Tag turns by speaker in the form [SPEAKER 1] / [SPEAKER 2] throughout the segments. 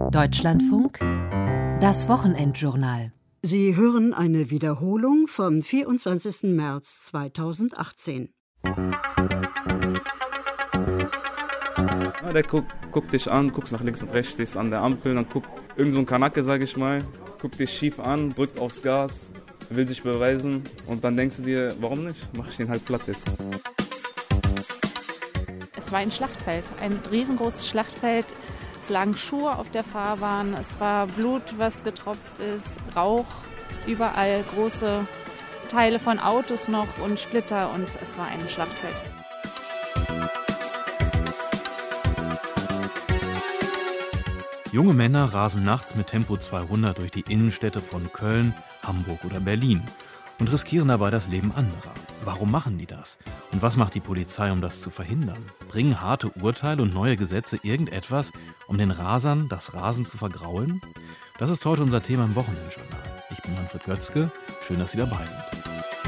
[SPEAKER 1] Deutschlandfunk, das Wochenendjournal.
[SPEAKER 2] Sie hören eine Wiederholung vom 24. März 2018.
[SPEAKER 3] Ja, der guckt dich an, guckst nach links und rechts, stehst an der Ampel, dann guckt irgend so ein Kanake, sag ich mal, guckt dich schief an, drückt aufs Gas, will sich beweisen und dann denkst du dir, warum nicht? Mach ich den halt platt jetzt.
[SPEAKER 4] Es war ein Schlachtfeld, ein riesengroßes Schlachtfeld. Es lagen Schuhe auf der Fahrbahn, es war Blut, was getropft ist, Rauch, überall große Teile von Autos noch und Splitter und es war ein Schlachtfeld.
[SPEAKER 5] Junge Männer rasen nachts mit Tempo 200 durch die Innenstädte von Köln, Hamburg oder Berlin und riskieren dabei das Leben anderer. Warum machen die das? Und was macht die Polizei, um das zu verhindern? Bringen harte Urteile und neue Gesetze irgendetwas, um den Rasern das Rasen zu vergraulen? Das ist heute unser Thema im Wochenendjournal. Ich bin Manfred Götzke, schön, dass Sie dabei sind.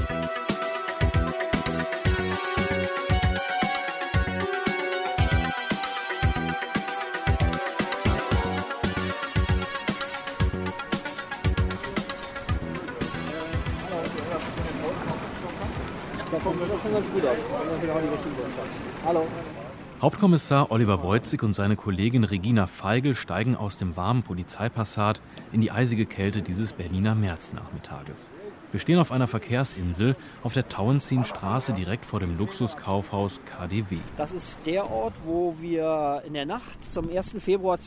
[SPEAKER 6] Hallo.
[SPEAKER 5] Hauptkommissar Oliver Woitzig und seine Kollegin Regina Feigl steigen aus dem warmen Polizeipassat in die eisige Kälte dieses Berliner Märznachmittages. Wir stehen auf einer Verkehrsinsel auf der Tauentzienstraße direkt vor dem Luxuskaufhaus KaDeWe.
[SPEAKER 6] Das ist der Ort, wo wir in der Nacht zum 1. Februar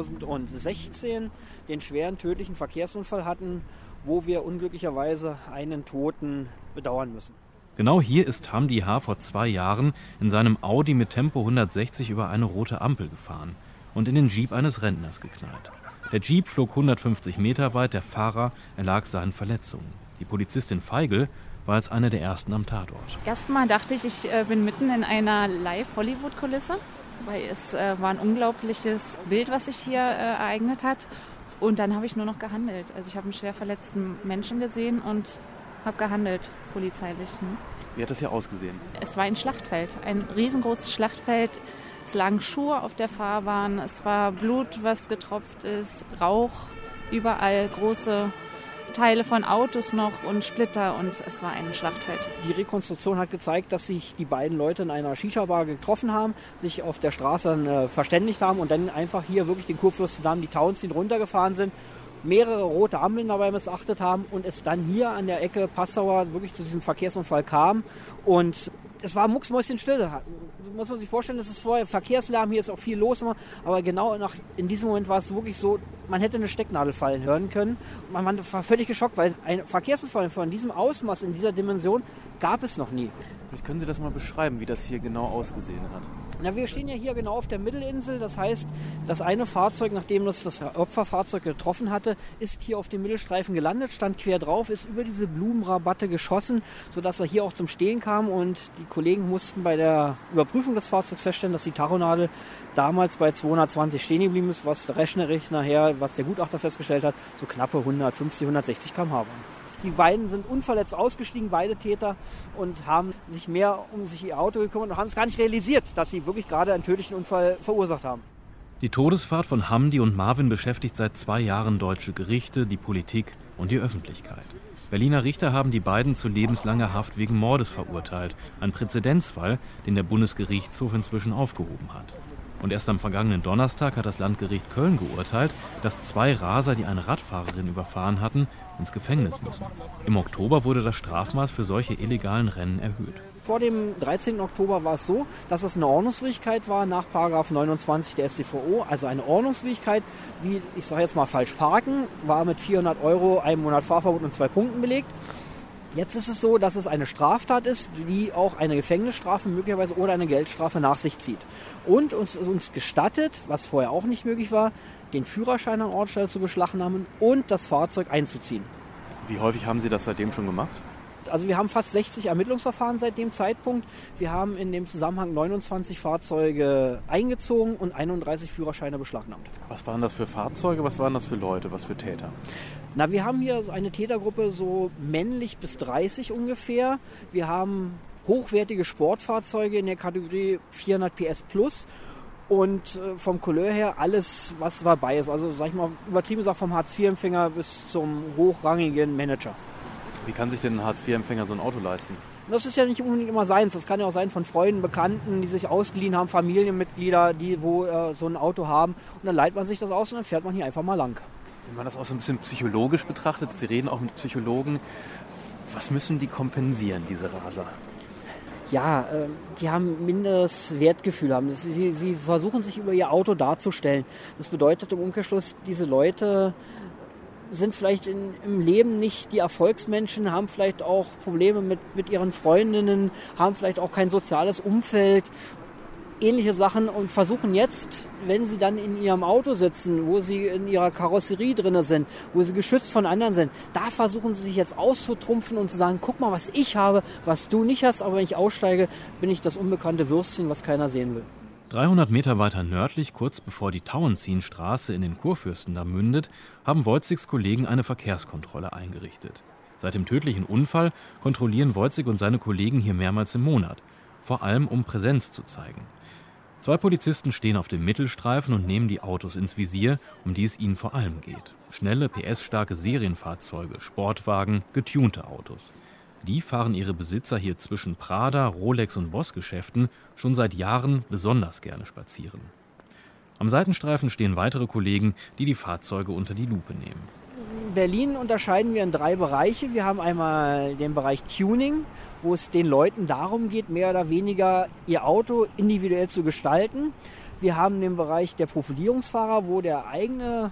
[SPEAKER 6] 2016 den schweren tödlichen Verkehrsunfall hatten, wo wir unglücklicherweise einen Toten bedauern müssen.
[SPEAKER 5] Genau hier ist Hamdi H. vor 2 Jahren in seinem Audi mit Tempo 160 über eine rote Ampel gefahren und in den Jeep eines Rentners geknallt. Der Jeep flog 150 Meter weit, der Fahrer erlag seinen Verletzungen. Die Polizistin Feigl war als eine der ersten am Tatort.
[SPEAKER 4] Erstmal dachte ich, ich bin mitten in einer Live-Hollywood-Kulisse, weil es war ein unglaubliches Bild, was sich hier ereignet hat. Und dann habe ich nur noch gehandelt. Also ich habe einen schwer verletzten Menschen gesehen und habe gehandelt, polizeilich.
[SPEAKER 7] Wie hat das hier ausgesehen?
[SPEAKER 4] Es war ein Schlachtfeld, ein riesengroßes Schlachtfeld. Es lagen Schuhe auf der Fahrbahn, es war Blut, was getropft ist, Rauch, überall große Teile von Autos noch und Splitter und es war ein Schlachtfeld.
[SPEAKER 6] Die Rekonstruktion hat gezeigt, dass sich die beiden Leute in einer Shisha-Bar getroffen haben, sich auf der Straße dann verständigt haben und dann einfach hier wirklich den Kurfürstendamm, die Tauentzien runtergefahren sind, mehrere rote Ampeln dabei missachtet haben und es dann hier an der Ecke Passauer wirklich zu diesem Verkehrsunfall kam. Und es war mucksmäuschenstill. Muss man sich vorstellen, das ist vorher Verkehrslärm, hier ist auch viel los immer. Aber genau in diesem Moment war es wirklich so, man hätte eine Stecknadel fallen hören können. Man war völlig geschockt, weil ein Verkehrsunfall von diesem Ausmaß, in dieser Dimension, gab es noch nie.
[SPEAKER 7] Vielleicht können Sie das mal beschreiben, wie das hier genau ausgesehen hat?
[SPEAKER 6] Na, wir stehen ja hier genau auf der Mittelinsel. Das heißt, das eine Fahrzeug, nachdem das Opferfahrzeug getroffen hatte, ist hier auf dem Mittelstreifen gelandet, stand quer drauf, ist über diese Blumenrabatte geschossen, sodass er hier auch zum Stehen kam. Und die Kollegen mussten bei der Überprüfung des Fahrzeugs feststellen, dass die Tachonadel damals bei 220 stehen geblieben ist, was rechnerisch nachher, was der Gutachter festgestellt hat, so knappe 150, 160 km/h waren. Die beiden sind unverletzt ausgestiegen, beide Täter, und haben sich mehr um ihr Auto gekümmert und haben es gar nicht realisiert, dass sie wirklich gerade einen tödlichen Unfall verursacht haben.
[SPEAKER 5] Die Todesfahrt von Hamdi und Marvin beschäftigt seit 2 Jahren deutsche Gerichte, die Politik und die Öffentlichkeit. Berliner Richter haben die beiden zu lebenslanger Haft wegen Mordes verurteilt. Ein Präzedenzfall, den der Bundesgerichtshof inzwischen aufgehoben hat. Und erst am vergangenen Donnerstag hat das Landgericht Köln geurteilt, dass 2 Raser, die eine Radfahrerin überfahren hatten, ins Gefängnis müssen. Im Oktober wurde das Strafmaß für solche illegalen Rennen erhöht.
[SPEAKER 6] Vor dem 13. Oktober war es so, dass es eine Ordnungswidrigkeit war nach § 29 der StVO. Also eine Ordnungswidrigkeit, wie, ich sage jetzt mal, falsch parken, war mit 400 €, 1 Monat Fahrverbot und 2 Punkten belegt. Jetzt ist es so, dass es eine Straftat ist, die auch eine Gefängnisstrafe möglicherweise oder eine Geldstrafe nach sich zieht. Und uns gestattet, was vorher auch nicht möglich war, den Führerschein an Ortsstelle zu beschlagnahmen und das Fahrzeug einzuziehen.
[SPEAKER 7] Wie häufig haben Sie das seitdem schon gemacht?
[SPEAKER 6] Also wir haben fast 60 Ermittlungsverfahren seit dem Zeitpunkt. Wir haben in dem Zusammenhang 29 Fahrzeuge eingezogen und 31 Führerscheine beschlagnahmt.
[SPEAKER 7] Was waren das für Fahrzeuge, was waren das für Leute, was für Täter?
[SPEAKER 6] Na, wir haben hier eine Tätergruppe so männlich bis 30 ungefähr. Wir haben hochwertige Sportfahrzeuge in der Kategorie 400 PS plus Und vom Couleur her alles, was dabei ist. Also sag ich mal, übertrieben gesagt vom Hartz-IV-Empfänger bis zum hochrangigen Manager.
[SPEAKER 7] Wie kann sich denn ein Hartz-IV-Empfänger so ein Auto leisten?
[SPEAKER 6] Das ist ja nicht unbedingt immer seins. Das kann ja auch sein von Freunden, Bekannten, die sich ausgeliehen haben, Familienmitglieder, die so ein Auto haben. Und dann leiht man sich das aus und dann fährt man hier einfach mal lang.
[SPEAKER 7] Wenn man das auch so ein bisschen psychologisch betrachtet, Sie reden auch mit Psychologen, was müssen die kompensieren, diese Raser?
[SPEAKER 6] Ja, die haben minderes Wertgefühl. Sie versuchen sich über ihr Auto darzustellen. Das bedeutet im Umkehrschluss, diese Leute sind vielleicht im Leben nicht die Erfolgsmenschen, haben vielleicht auch Probleme mit ihren Freundinnen, haben vielleicht auch kein soziales Umfeld, ähnliche Sachen und versuchen jetzt, wenn sie dann in ihrem Auto sitzen, wo sie in ihrer Karosserie drin sind, wo sie geschützt von anderen sind, da versuchen sie sich jetzt auszutrumpfen und zu sagen, guck mal, was ich habe, was du nicht hast, aber wenn ich aussteige, bin ich das unbekannte Würstchen, was keiner sehen will.
[SPEAKER 5] 300 Meter weiter nördlich, kurz bevor die Tauentzienstraße in den Kurfürstendamm mündet, haben Wojciks Kollegen eine Verkehrskontrolle eingerichtet. Seit dem tödlichen Unfall kontrollieren Wojcik und seine Kollegen hier mehrmals im Monat, vor allem um Präsenz zu zeigen. 2 Polizisten stehen auf dem Mittelstreifen und nehmen die Autos ins Visier, um die es ihnen vor allem geht. Schnelle, PS-starke Serienfahrzeuge, Sportwagen, getunte Autos. Die fahren ihre Besitzer hier zwischen Prada, Rolex und Boss-Geschäften schon seit Jahren besonders gerne spazieren. Am Seitenstreifen stehen weitere Kollegen, die die Fahrzeuge unter die Lupe nehmen.
[SPEAKER 6] In Berlin unterscheiden wir in 3 Bereiche. Wir haben einmal den Bereich Tuning, wo es den Leuten darum geht, mehr oder weniger ihr Auto individuell zu gestalten. Wir haben den Bereich der Profilierungsfahrer, wo der eigene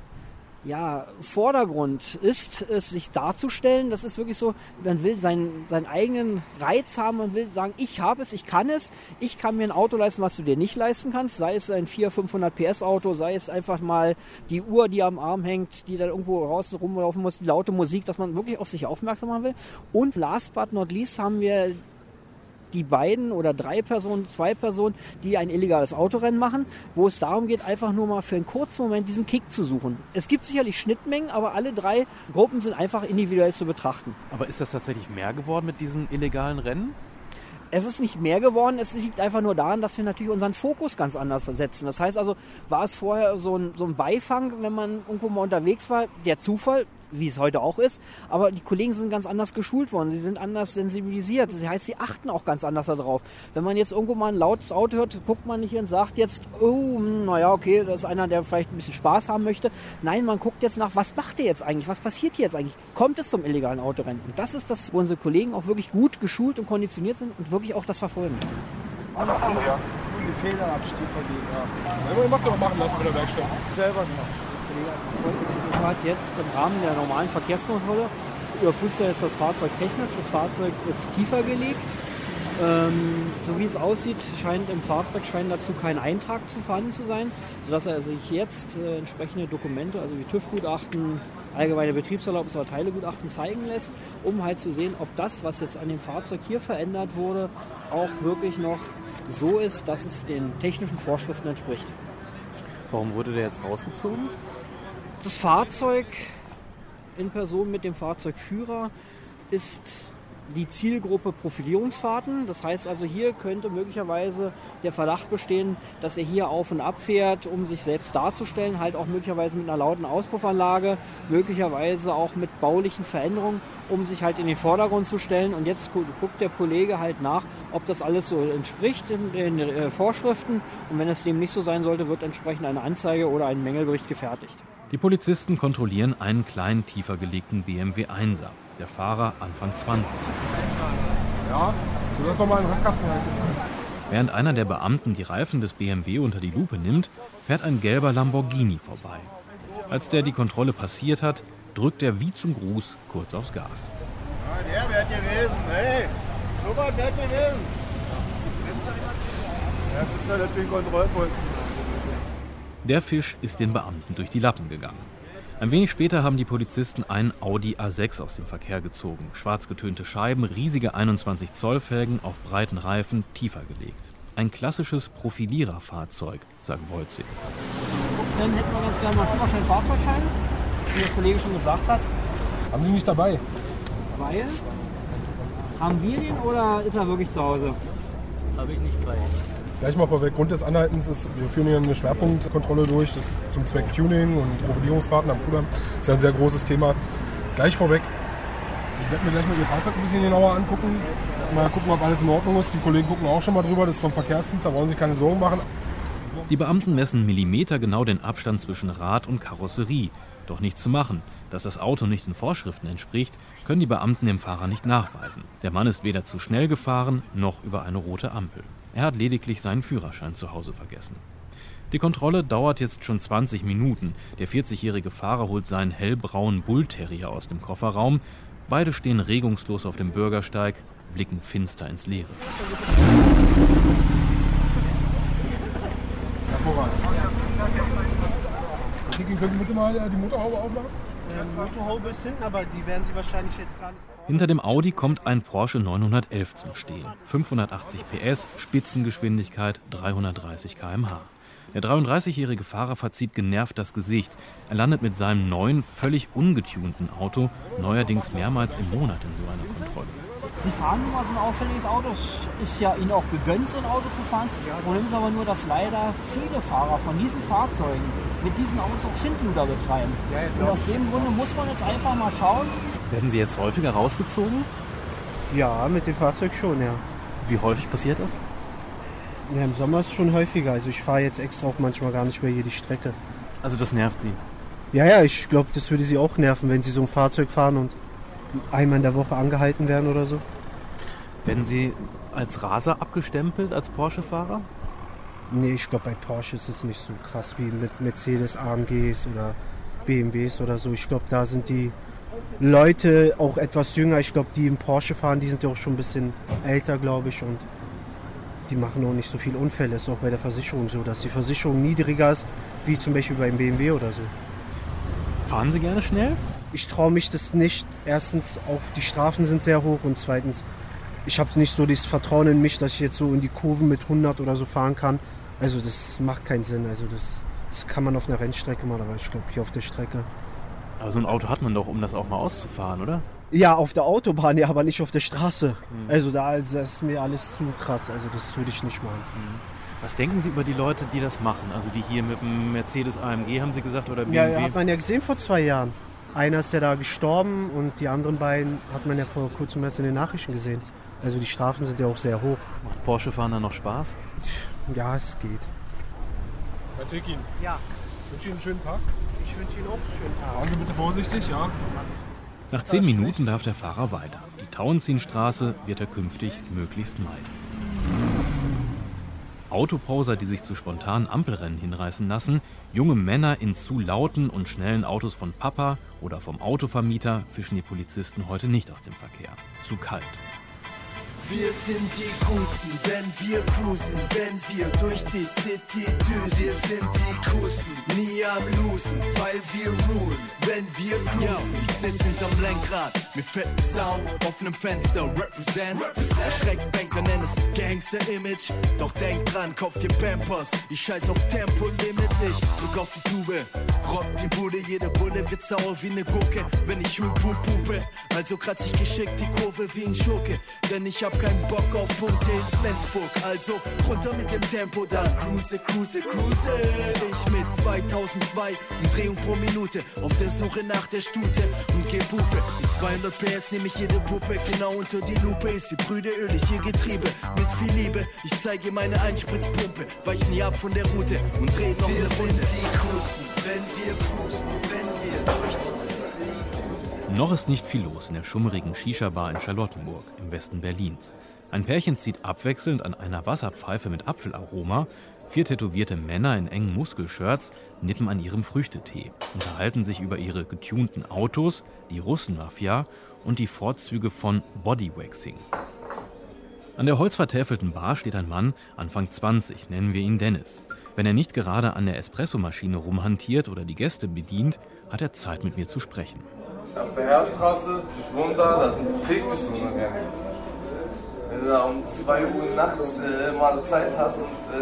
[SPEAKER 6] Vordergrund ist, es sich darzustellen. Das ist wirklich so, man will seinen eigenen Reiz haben, man will sagen, ich habe es, ich kann mir ein Auto leisten, was du dir nicht leisten kannst, sei es ein 400-500 PS Auto, sei es einfach mal die Uhr, die am Arm hängt, die dann irgendwo raus rumlaufen muss, die laute Musik, dass man wirklich auf sich aufmerksam machen will. Und last but not least haben wir die 2 Personen, die ein illegales Autorennen machen, wo es darum geht, einfach nur mal für einen kurzen Moment diesen Kick zu suchen. Es gibt sicherlich Schnittmengen, aber alle 3 Gruppen sind einfach individuell zu betrachten.
[SPEAKER 7] Aber ist das tatsächlich mehr geworden mit diesen illegalen Rennen?
[SPEAKER 6] Es ist nicht mehr geworden, es liegt einfach nur daran, dass wir natürlich unseren Fokus ganz anders setzen. Das heißt also, war es vorher so ein Beifang, wenn man irgendwo mal unterwegs war, der Zufall, wie es heute auch ist, aber die Kollegen sind ganz anders geschult worden, sie sind anders sensibilisiert, das heißt, sie achten auch ganz anders darauf. Wenn man jetzt irgendwo mal ein lautes Auto hört, guckt man nicht und sagt jetzt, oh, naja, okay, das ist einer, der vielleicht ein bisschen Spaß haben möchte. Nein, man guckt jetzt nach, was macht der jetzt eigentlich, was passiert hier jetzt eigentlich? Kommt es zum illegalen Autorennen? Und das ist das, wo unsere Kollegen auch wirklich gut geschult und konditioniert sind und wirklich auch das verfolgen.
[SPEAKER 8] Die Federabstieg vergeben haben. Selber gemacht oder machen lassen mit der Werkstatt? Selber gemacht.
[SPEAKER 6] Ich hat jetzt im Rahmen der normalen Verkehrskontrolle überprüft er jetzt das Fahrzeug technisch. Das Fahrzeug ist tiefer gelegt. So wie es aussieht, scheint dazu kein Eintrag vorhanden zu sein, sodass er sich jetzt entsprechende Dokumente, also wie TÜV-Gutachten, allgemeine Betriebserlaubnis oder Teilegutachten zeigen lässt, um halt zu sehen, ob das, was jetzt an dem Fahrzeug hier verändert wurde, auch wirklich noch so ist, dass es den technischen Vorschriften entspricht.
[SPEAKER 7] Warum wurde der jetzt rausgezogen?
[SPEAKER 6] Das Fahrzeug in Person mit dem Fahrzeugführer ist die Zielgruppe Profilierungsfahrten. Das heißt also, hier könnte möglicherweise der Verdacht bestehen, dass er hier auf und ab fährt, um sich selbst darzustellen, halt auch möglicherweise mit einer lauten Auspuffanlage, möglicherweise auch mit baulichen Veränderungen, um sich halt in den Vordergrund zu stellen. Und jetzt guckt der Kollege halt nach, ob das alles so entspricht den Vorschriften. Und wenn es dem nicht so sein sollte, wird entsprechend eine Anzeige oder ein Mängelbericht gefertigt.
[SPEAKER 5] Die Polizisten kontrollieren einen kleinen, tiefer gelegten BMW 1er. Der Fahrer Anfang 20.
[SPEAKER 8] Ja, du wirst noch mal einen Radkasten halten.
[SPEAKER 5] Während einer der Beamten die Reifen des BMW unter die Lupe nimmt, fährt ein gelber Lamborghini vorbei. Als der die Kontrolle passiert hat, drückt er wie zum Gruß kurz aufs Gas.
[SPEAKER 8] Ja, der wird gewesen. Hey, super nett gewesen. Ja, das ist ja natürlich Kontrollposten.
[SPEAKER 5] Der Fisch ist den Beamten durch die Lappen gegangen. Ein wenig später haben die Polizisten einen Audi A6 aus dem Verkehr gezogen. Schwarz getönte Scheiben, riesige 21 Zoll Felgen auf breiten Reifen, tiefer gelegt. Ein klassisches Profiliererfahrzeug, sagt Wojcik.
[SPEAKER 6] Dann hätten wir ganz gerne mal Führerschein, Fahrzeugschein, wie der Kollege schon gesagt hat.
[SPEAKER 8] Haben Sie nicht dabei?
[SPEAKER 6] Weil? Haben wir den oder ist er wirklich zu Hause?
[SPEAKER 9] Habe ich nicht bei.
[SPEAKER 8] Gleich mal vorweg, Grund des Anhaltens ist, wir führen hier eine Schwerpunktkontrolle durch, das zum Zweck Tuning und Profilierungsfahrten am Kudamm. Das ist ja ein sehr großes Thema. Gleich vorweg, ich werde mir gleich mal Ihr Fahrzeug ein bisschen genauer angucken. Mal gucken, ob alles in Ordnung ist. Die Kollegen gucken auch schon mal drüber, das ist vom Verkehrsdienst, da brauchen Sie keine Sorgen machen.
[SPEAKER 5] Die Beamten messen millimetergenau den Abstand zwischen Rad und Karosserie. Doch nichts zu machen. Dass das Auto nicht den Vorschriften entspricht, können die Beamten dem Fahrer nicht nachweisen. Der Mann ist weder zu schnell gefahren, noch über eine rote Ampel. Er hat lediglich seinen Führerschein zu Hause vergessen. Die Kontrolle dauert jetzt schon 20 Minuten. Der 40-jährige Fahrer holt seinen hellbraunen Bullterrier aus dem Kofferraum. Beide stehen regungslos auf dem Bürgersteig, blicken finster ins Leere.
[SPEAKER 8] Hervorragend. Können Sie bitte mal die Motorhaube aufmachen?
[SPEAKER 9] Die Motorhaube ist hinten, aber die werden Sie wahrscheinlich jetzt gerade...
[SPEAKER 5] Hinter dem Audi kommt ein Porsche 911 zum Stehen. 580 PS, Spitzengeschwindigkeit 330 km/h. Der 33-jährige Fahrer verzieht genervt das Gesicht. Er landet mit seinem neuen, völlig ungetunten Auto neuerdings mehrmals im Monat in so einer Kontrolle.
[SPEAKER 6] Sie fahren nun mal so ein auffälliges Auto. Es ist ja Ihnen auch gegönnt, so ein Auto zu fahren. Problem ist aber nur, dass leider viele Fahrer von diesen Fahrzeugen mit diesen Autos auch Schindluder betreiben. Und aus dem Grunde muss man jetzt einfach mal schauen.
[SPEAKER 7] Werden Sie jetzt häufiger rausgezogen?
[SPEAKER 9] Ja, mit dem Fahrzeug schon, ja.
[SPEAKER 7] Wie häufig passiert das?
[SPEAKER 9] Ja, im Sommer ist es schon häufiger. Also ich fahre jetzt extra auch manchmal gar nicht mehr hier die Strecke.
[SPEAKER 7] Also das nervt Sie?
[SPEAKER 9] Ja, ich glaube, das würde Sie auch nerven, wenn Sie so ein Fahrzeug fahren und einmal in der Woche angehalten werden oder so.
[SPEAKER 7] Werden Sie als Raser abgestempelt, als Porsche-Fahrer?
[SPEAKER 9] Nee, ich glaube, bei Porsche ist es nicht so krass wie mit Mercedes, AMGs oder BMWs oder so. Ich glaube, da sind die Leute auch etwas jünger. Ich glaube, die im Porsche fahren, die sind ja auch schon ein bisschen älter, glaube ich. Und die machen auch nicht so viele Unfälle. Ist auch bei der Versicherung so, dass die Versicherung niedriger ist, wie zum Beispiel beim BMW oder so.
[SPEAKER 7] Fahren Sie gerne schnell?
[SPEAKER 9] Ich traue mich das nicht. Erstens, auch die Strafen sind sehr hoch. Und zweitens, ich habe nicht so dieses Vertrauen in mich, dass ich jetzt so in die Kurven mit 100 oder so fahren kann. Also das macht keinen Sinn. Also das kann man auf einer Rennstrecke machen, aber ich glaube hier auf der Strecke.
[SPEAKER 7] Aber so ein Auto hat man doch, um das auch mal auszufahren, oder?
[SPEAKER 9] Ja, auf der Autobahn, ja, aber nicht auf der Straße. Also das ist mir alles zu krass. Also das würde ich nicht machen.
[SPEAKER 7] Was denken Sie über die Leute, die das machen? Also die hier mit dem Mercedes AMG, haben Sie gesagt, oder BMW?
[SPEAKER 9] Ja, hat man ja gesehen vor 2 Jahren. Einer ist ja da gestorben und die anderen beiden hat man ja vor kurzem erst in den Nachrichten gesehen. Also die Strafen sind ja auch sehr hoch.
[SPEAKER 7] Macht Porsche-Fahren da noch Spaß?
[SPEAKER 9] Ja, es geht.
[SPEAKER 8] Herr Tekin.
[SPEAKER 9] Ja.
[SPEAKER 8] Ich wünsche Ihnen einen schönen Tag.
[SPEAKER 9] Ich wünsche Ihnen auch einen schönen Tag.
[SPEAKER 8] Fahren Sie bitte vorsichtig, ja.
[SPEAKER 5] Nach 10 Minuten darf der Fahrer weiter. Die Tauentzienstraße wird er künftig möglichst meiden. Autoposer, die sich zu spontanen Ampelrennen hinreißen lassen, junge Männer in zu lauten und schnellen Autos von Papa oder vom Autovermieter fischen die Polizisten heute nicht aus dem Verkehr. Zu kalt.
[SPEAKER 10] Wir sind die Coolsten, wenn wir cruisen, wenn wir durch die City düsen. Wir sind die Coolsten, nie am Losen, weil wir rulen, wenn wir cruisen. Yo, ich sitz hinterm Lenkrad, mit fetten Sound, offenem Fenster, represent. Erschreckt Banker, nenn es Gangster-Image. Doch denk dran, kauf dir Pampers, ich scheiß auf Tempolimit. Ich drück auf die Tube, rock die Bude, jede Bulle wird sauer wie ne Gurke. Wenn ich pupe, also kratz ich geschickt die Kurve wie ein Schurke. Denn ich hab keinen Bock auf Punkte in Flensburg, also runter mit dem Tempo, dann cruise. Ich mit 2002, Umdrehung pro Minute, auf der Suche nach der Stute und geh Pufe. Mit 200 PS nehm ich jede Puppe, genau unter die Lupe ist sie brüderölig, ihr Getriebe, mit viel Liebe. Ich zeige meine Einspritzpumpe, weich nie ab von der Route und dreh noch eine Runde. Wir sind die Coolsten, wenn wir cruisen, wenn wir durch die City.
[SPEAKER 5] Noch ist nicht viel los in der schummrigen Shisha-Bar in Charlottenburg im Westen Berlins. Ein Pärchen zieht abwechselnd an einer Wasserpfeife mit Apfelaroma. 4 tätowierte Männer in engen Muskelshirts nippen an ihrem Früchtetee, unterhalten sich über ihre getunten Autos, die Russenmafia und die Vorzüge von Bodywaxing. An der holzvertäfelten Bar steht ein Mann, Anfang 20, nennen wir ihn Dennis. Wenn er nicht gerade an der Espressomaschine rumhantiert oder die Gäste bedient, hat er Zeit mit mir zu sprechen.
[SPEAKER 3] Auf der Heerstraße, ich wohne da sind täglich so eine Rennen. Wenn du da um 2 Uhr nachts mal Zeit hast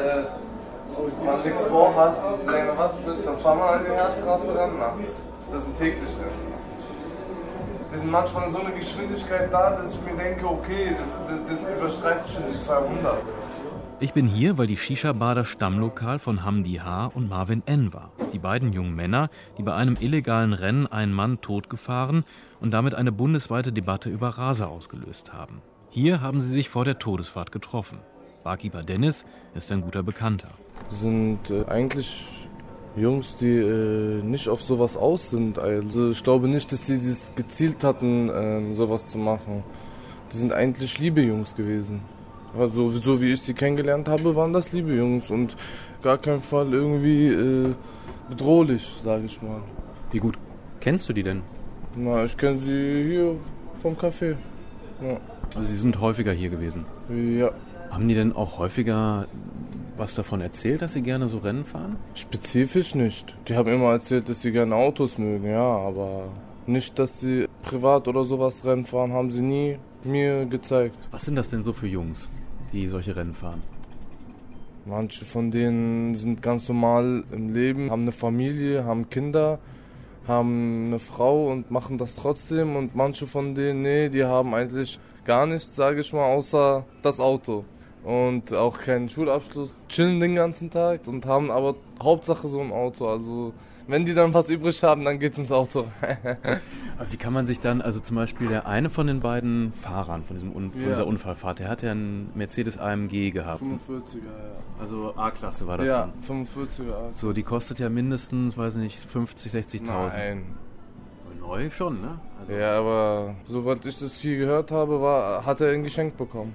[SPEAKER 3] und mal nichts vorhast und länger wach bist, dann fahr mal an die Heerstraße ran nachts. Das sind täglich Rennen. Die sind manchmal in so einer Geschwindigkeit da, dass ich mir denke, okay, das überschreitet schon die 200.
[SPEAKER 5] Ich bin hier, weil die Shisha-Bar das Stammlokal von Hamdi H. und Marvin N. war. Die beiden jungen Männer, die bei einem illegalen Rennen einen Mann totgefahren und damit eine bundesweite Debatte über Raser ausgelöst haben. Hier haben sie sich vor der Todesfahrt getroffen. Barkeeper Dennis ist ein guter Bekannter.
[SPEAKER 11] Sind eigentlich Jungs, die nicht auf sowas aus sind. Also ich glaube nicht, dass die das gezielt hatten, sowas zu machen. Die sind eigentlich liebe Jungs gewesen. Also so wie ich sie kennengelernt habe, waren das liebe Jungs und gar keinen Fall irgendwie bedrohlich, sage ich mal.
[SPEAKER 7] Wie gut kennst du die denn?
[SPEAKER 11] Na, ich kenne sie hier vom Café. Ja.
[SPEAKER 7] Also die sind häufiger hier gewesen?
[SPEAKER 11] Ja.
[SPEAKER 7] Haben die denn auch häufiger was davon erzählt, dass sie gerne so Rennen fahren?
[SPEAKER 11] Spezifisch nicht. Die haben immer erzählt, dass sie gerne Autos mögen, ja, aber nicht, dass sie privat oder sowas Rennen fahren, haben sie nie mir gezeigt.
[SPEAKER 7] Was sind das denn so für Jungs, die solche Rennen fahren?
[SPEAKER 11] Manche von denen sind ganz normal im Leben, haben eine Familie, haben Kinder, haben eine Frau und machen das trotzdem. Und manche von denen, nee, die haben eigentlich gar nichts, sage ich mal, außer das Auto. Und auch keinen Schulabschluss, chillen den ganzen Tag und haben aber Hauptsache so ein Auto. Also wenn die dann was übrig haben, dann geht's ins Auto.
[SPEAKER 7] Aber wie kann man sich dann, also zum Beispiel der eine von den beiden Fahrern von dieser Unfallfahrt, der hat ja einen Mercedes AMG gehabt.
[SPEAKER 11] 45er, ja.
[SPEAKER 7] Also A-Klasse war das
[SPEAKER 11] ja,
[SPEAKER 7] dann?
[SPEAKER 11] 45er A-Klasse.
[SPEAKER 7] So, die kostet ja mindestens, weiß nicht, 50, 60.000.
[SPEAKER 11] Nein.
[SPEAKER 7] Neu schon, ne? Also
[SPEAKER 11] ja, aber soweit ich das hier gehört habe, hat er ein Geschenk bekommen.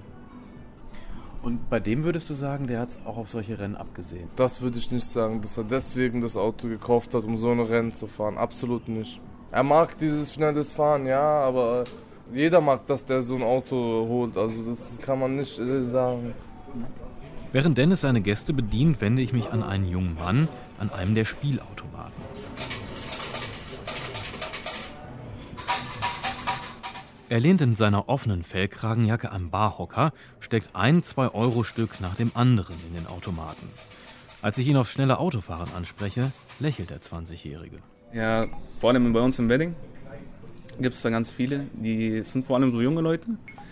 [SPEAKER 7] Und bei dem würdest du sagen, der hat es auch auf solche Rennen abgesehen?
[SPEAKER 11] Das würde ich nicht sagen, dass er deswegen das Auto gekauft hat, um so eine Rennen zu fahren. Absolut nicht. Er mag dieses schnelles Fahren, ja, aber jeder mag, dass der so ein Auto holt. Also das kann man nicht sagen.
[SPEAKER 5] Während Dennis seine Gäste bedient, wende ich mich an einen jungen Mann an einem der Spielautomaten. Er lehnt in seiner offenen Fellkragenjacke am Barhocker, steckt ein 2-Euro-Stück nach dem anderen in den Automaten. Als ich ihn aufs schnelle Autofahren anspreche, lächelt der 20-Jährige.
[SPEAKER 3] Ja, vor allem bei uns im Wedding gibt es da ganz viele. Die sind vor allem so junge Leute,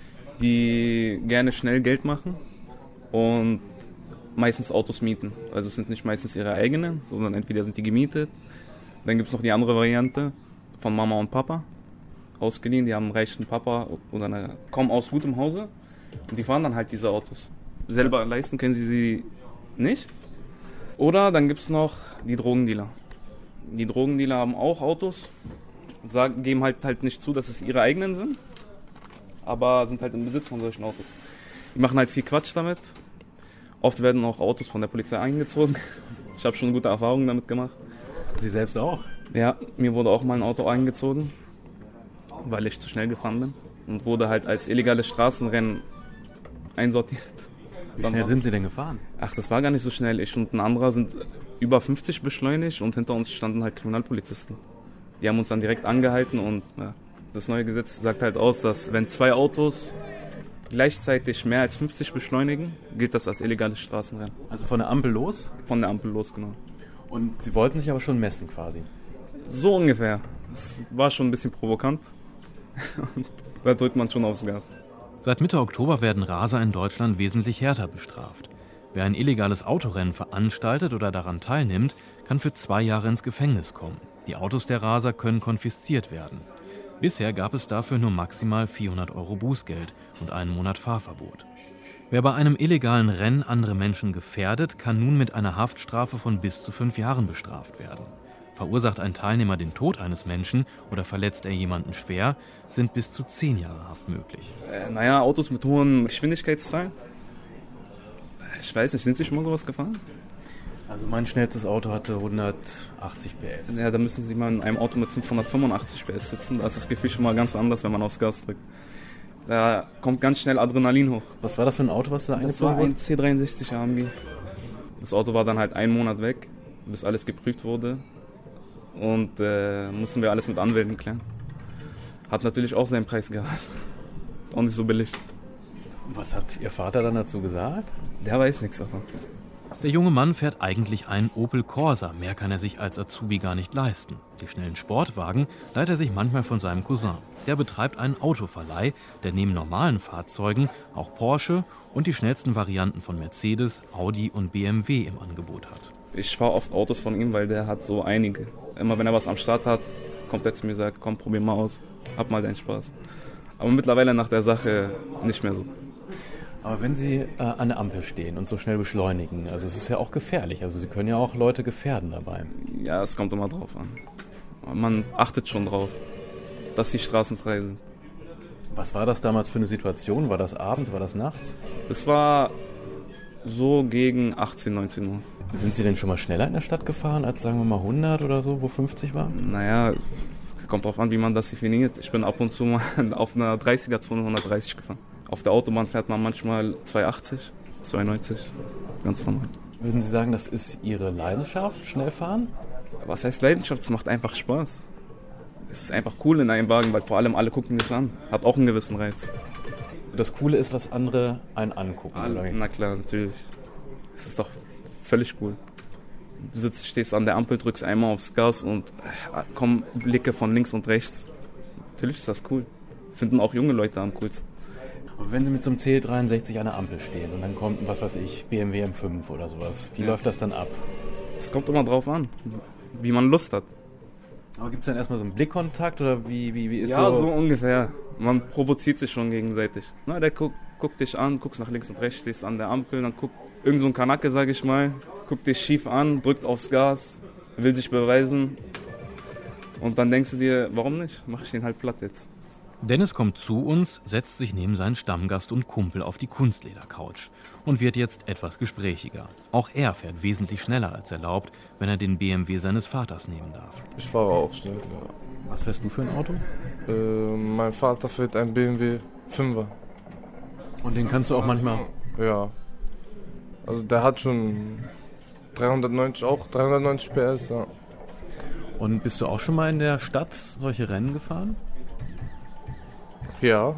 [SPEAKER 3] die gerne schnell Geld machen und meistens Autos mieten. Also es sind nicht meistens ihre eigenen, sondern entweder sind die gemietet. Dann gibt es noch die andere Variante von Mama und Papa. Ausgeliehen, die haben einen reichen Papa oder kommen aus gutem Hause und die fahren dann halt diese Autos. Selber leisten können sie nicht. Oder dann gibt es noch die Drogendealer. Die Drogendealer haben auch Autos, geben halt nicht zu, dass es ihre eigenen sind, aber sind halt im Besitz von solchen Autos. Die machen halt viel Quatsch damit. Oft werden auch Autos von der Polizei eingezogen. Ich habe schon gute Erfahrungen damit gemacht.
[SPEAKER 7] Sie selbst auch?
[SPEAKER 3] Ja, mir wurde auch mal ein Auto eingezogen, weil ich zu schnell gefahren bin und wurde halt als illegales Straßenrennen einsortiert.
[SPEAKER 7] Wie schnell sind Sie denn gefahren?
[SPEAKER 3] Ach, das war gar nicht so schnell. Ich und ein anderer sind über 50 beschleunigt und hinter uns standen halt Kriminalpolizisten. Die haben uns dann direkt angehalten und ja, das neue Gesetz sagt halt aus, dass wenn 2 Autos gleichzeitig mehr als 50 beschleunigen, gilt das als illegales Straßenrennen.
[SPEAKER 7] Also von der Ampel los?
[SPEAKER 3] Von der Ampel los, genau.
[SPEAKER 7] Und Sie wollten sich aber schon messen quasi?
[SPEAKER 3] So ungefähr. Das war schon ein bisschen provokant. Da drückt man schon aufs Gas.
[SPEAKER 5] Seit Mitte Oktober werden Raser in Deutschland wesentlich härter bestraft. Wer ein illegales Autorennen veranstaltet oder daran teilnimmt, kann für 2 Jahre ins Gefängnis kommen. Die Autos der Raser können konfisziert werden. Bisher gab es dafür nur maximal 400 € Bußgeld und einen Monat Fahrverbot. Wer bei einem illegalen Rennen andere Menschen gefährdet, kann nun mit einer Haftstrafe von bis zu 5 Jahren bestraft werden. Verursacht ein Teilnehmer den Tod eines Menschen oder verletzt er jemanden schwer, sind bis zu 10 Jahre Haft möglich.
[SPEAKER 3] Autos mit hohen Geschwindigkeitszahlen. Ich weiß nicht, sind Sie schon mal sowas gefahren?
[SPEAKER 7] Also mein schnellstes Auto hatte 180 PS.
[SPEAKER 3] Ja, da müssen Sie mal in einem Auto mit 585 PS sitzen. Da ist das Gefühl schon mal ganz anders, wenn man aufs Gas drückt. Da kommt ganz schnell Adrenalin hoch.
[SPEAKER 7] Was war das für ein Auto, was da eingezogen wurde?
[SPEAKER 3] Das war ein C63 AMG. Das Auto war dann halt 1 Monat weg, bis alles geprüft wurde. Und mussten wir alles mit Anwälten klären. Hat natürlich auch seinen Preis gehabt. Ist auch nicht so billig.
[SPEAKER 7] Was hat Ihr Vater dann dazu gesagt?
[SPEAKER 3] Der weiß nichts davon.
[SPEAKER 5] Der junge Mann fährt eigentlich einen Opel Corsa, mehr kann er sich als Azubi gar nicht leisten. Die schnellen Sportwagen leiht er sich manchmal von seinem Cousin. Der betreibt einen Autoverleih, der neben normalen Fahrzeugen auch Porsche und die schnellsten Varianten von Mercedes, Audi und BMW im Angebot hat.
[SPEAKER 3] Ich fahre oft Autos von ihm, weil der hat so einige. Immer wenn er was am Start hat, kommt er zu mir und sagt, komm, probier mal aus, hab mal deinen Spaß. Aber mittlerweile nach der Sache nicht mehr so.
[SPEAKER 7] Aber wenn Sie an der Ampel stehen und so schnell beschleunigen, also es ist ja auch gefährlich, also Sie können ja auch Leute gefährden dabei.
[SPEAKER 3] Ja, es kommt immer drauf an. Man achtet schon drauf, dass die Straßen frei sind.
[SPEAKER 7] Was war das damals für eine Situation? War das abends, war das nachts?
[SPEAKER 3] Es war so gegen 18, 19 Uhr.
[SPEAKER 7] Sind Sie denn schon mal schneller in der Stadt gefahren als, sagen wir mal, 100 oder so, wo 50 war?
[SPEAKER 3] Naja, kommt drauf an, wie man das definiert. Ich bin ab und zu mal auf einer 30er-Zone 130 gefahren. Auf der Autobahn fährt man manchmal 280, 290, ganz normal.
[SPEAKER 7] Würden Sie sagen, das ist Ihre Leidenschaft, schnell fahren?
[SPEAKER 3] Was heißt Leidenschaft? Es macht einfach Spaß. Es ist einfach cool in einem Wagen, weil vor allem alle gucken dich an. Hat auch einen gewissen Reiz.
[SPEAKER 7] Das Coole ist, was andere einen angucken.
[SPEAKER 3] Na klar, natürlich. Es ist doch völlig cool. Du stehst an der Ampel, drückst einmal aufs Gas und kommen Blicke von links und rechts. Natürlich ist das cool. Finden auch junge Leute am coolsten.
[SPEAKER 7] Und wenn Sie mit so einem CL63 an der Ampel stehen und dann kommt, was weiß ich, BMW M5 oder sowas, wie läuft das dann ab?
[SPEAKER 3] Es kommt immer drauf an, wie man Lust hat.
[SPEAKER 7] Aber gibt es dann erstmal so einen Blickkontakt oder wie ist
[SPEAKER 3] ja, so ungefähr. Man provoziert sich schon gegenseitig. Na, der guckt dich an, guckst nach links und rechts, stehst an der Ampel, dann guckt irgend so ein Kanake, sag ich mal, guckt dich schief an, drückt aufs Gas, will sich beweisen. Und dann denkst du dir, warum nicht? Mach ich den halt platt jetzt.
[SPEAKER 5] Dennis kommt zu uns, setzt sich neben seinen Stammgast und Kumpel auf die Kunstledercouch und wird jetzt etwas gesprächiger. Auch er fährt wesentlich schneller als erlaubt, wenn er den BMW seines Vaters nehmen darf.
[SPEAKER 11] Ich fahre auch schnell, ja.
[SPEAKER 7] Was fährst du für ein Auto?
[SPEAKER 11] Mein Vater fährt ein BMW 5er.
[SPEAKER 7] Und den kannst du auch manchmal?
[SPEAKER 11] Ja. Also der hat schon 390 PS, ja.
[SPEAKER 7] Und bist du auch schon mal in der Stadt solche Rennen gefahren?
[SPEAKER 11] Ja.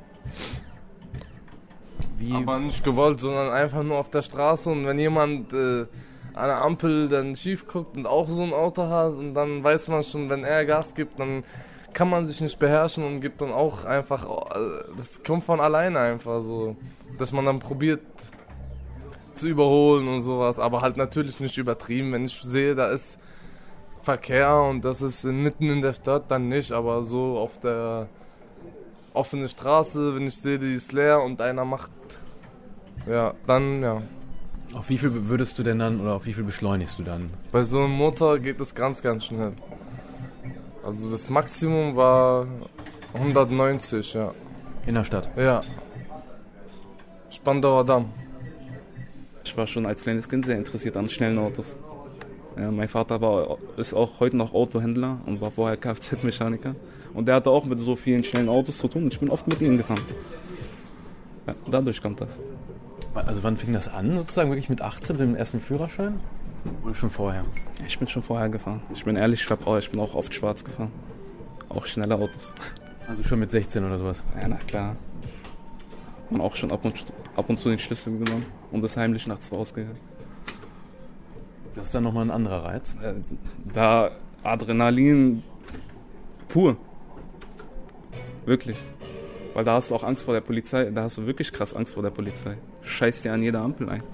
[SPEAKER 11] Wie? Aber nicht gewollt, sondern einfach nur auf der Straße. Und wenn jemand an der Ampel dann schief guckt und auch so ein Auto hat, und dann weiß man schon, wenn er Gas gibt, dann kann man sich nicht beherrschen und gibt dann auch einfach, das kommt von alleine einfach so, dass man dann probiert zu überholen und sowas, aber halt natürlich nicht übertrieben. Wenn ich sehe, da ist Verkehr und das ist mitten in der Stadt, dann nicht, aber so auf der offene Straße, wenn ich sehe, die ist leer und einer macht, ja, dann, ja.
[SPEAKER 7] Auf wie viel würdest du denn dann, oder auf wie viel beschleunigst du dann?
[SPEAKER 11] Bei so einem Motor geht es ganz, ganz schnell. Also das Maximum war 190, ja.
[SPEAKER 7] In der Stadt?
[SPEAKER 11] Ja. Spandauer Damm.
[SPEAKER 3] Ich war schon als kleines Kind sehr interessiert an schnellen Autos. Ja, mein Vater ist auch heute noch Autohändler und war vorher Kfz-Mechaniker. Und der hatte auch mit so vielen schnellen Autos zu tun. Ich bin oft mit ihm gefahren. Ja, dadurch kommt das.
[SPEAKER 7] Also wann fing das an, sozusagen wirklich mit 18, mit dem ersten Führerschein? Oder schon vorher?
[SPEAKER 3] Ich bin schon vorher gefahren. Ich bin ehrlich, ich bin auch oft schwarz gefahren. Auch schnelle Autos.
[SPEAKER 7] Also schon mit 16 oder sowas?
[SPEAKER 3] Ja, na klar. Hat man auch schon ab und zu den Schlüssel genommen und ist heimlich nachts rausgegangen.
[SPEAKER 7] Das ist dann nochmal ein anderer Reiz?
[SPEAKER 3] Da Adrenalin pur. Wirklich. Weil da hast du auch Angst vor der Polizei. Da hast du wirklich krass Angst vor der Polizei. Scheiß dir an jeder Ampel ein.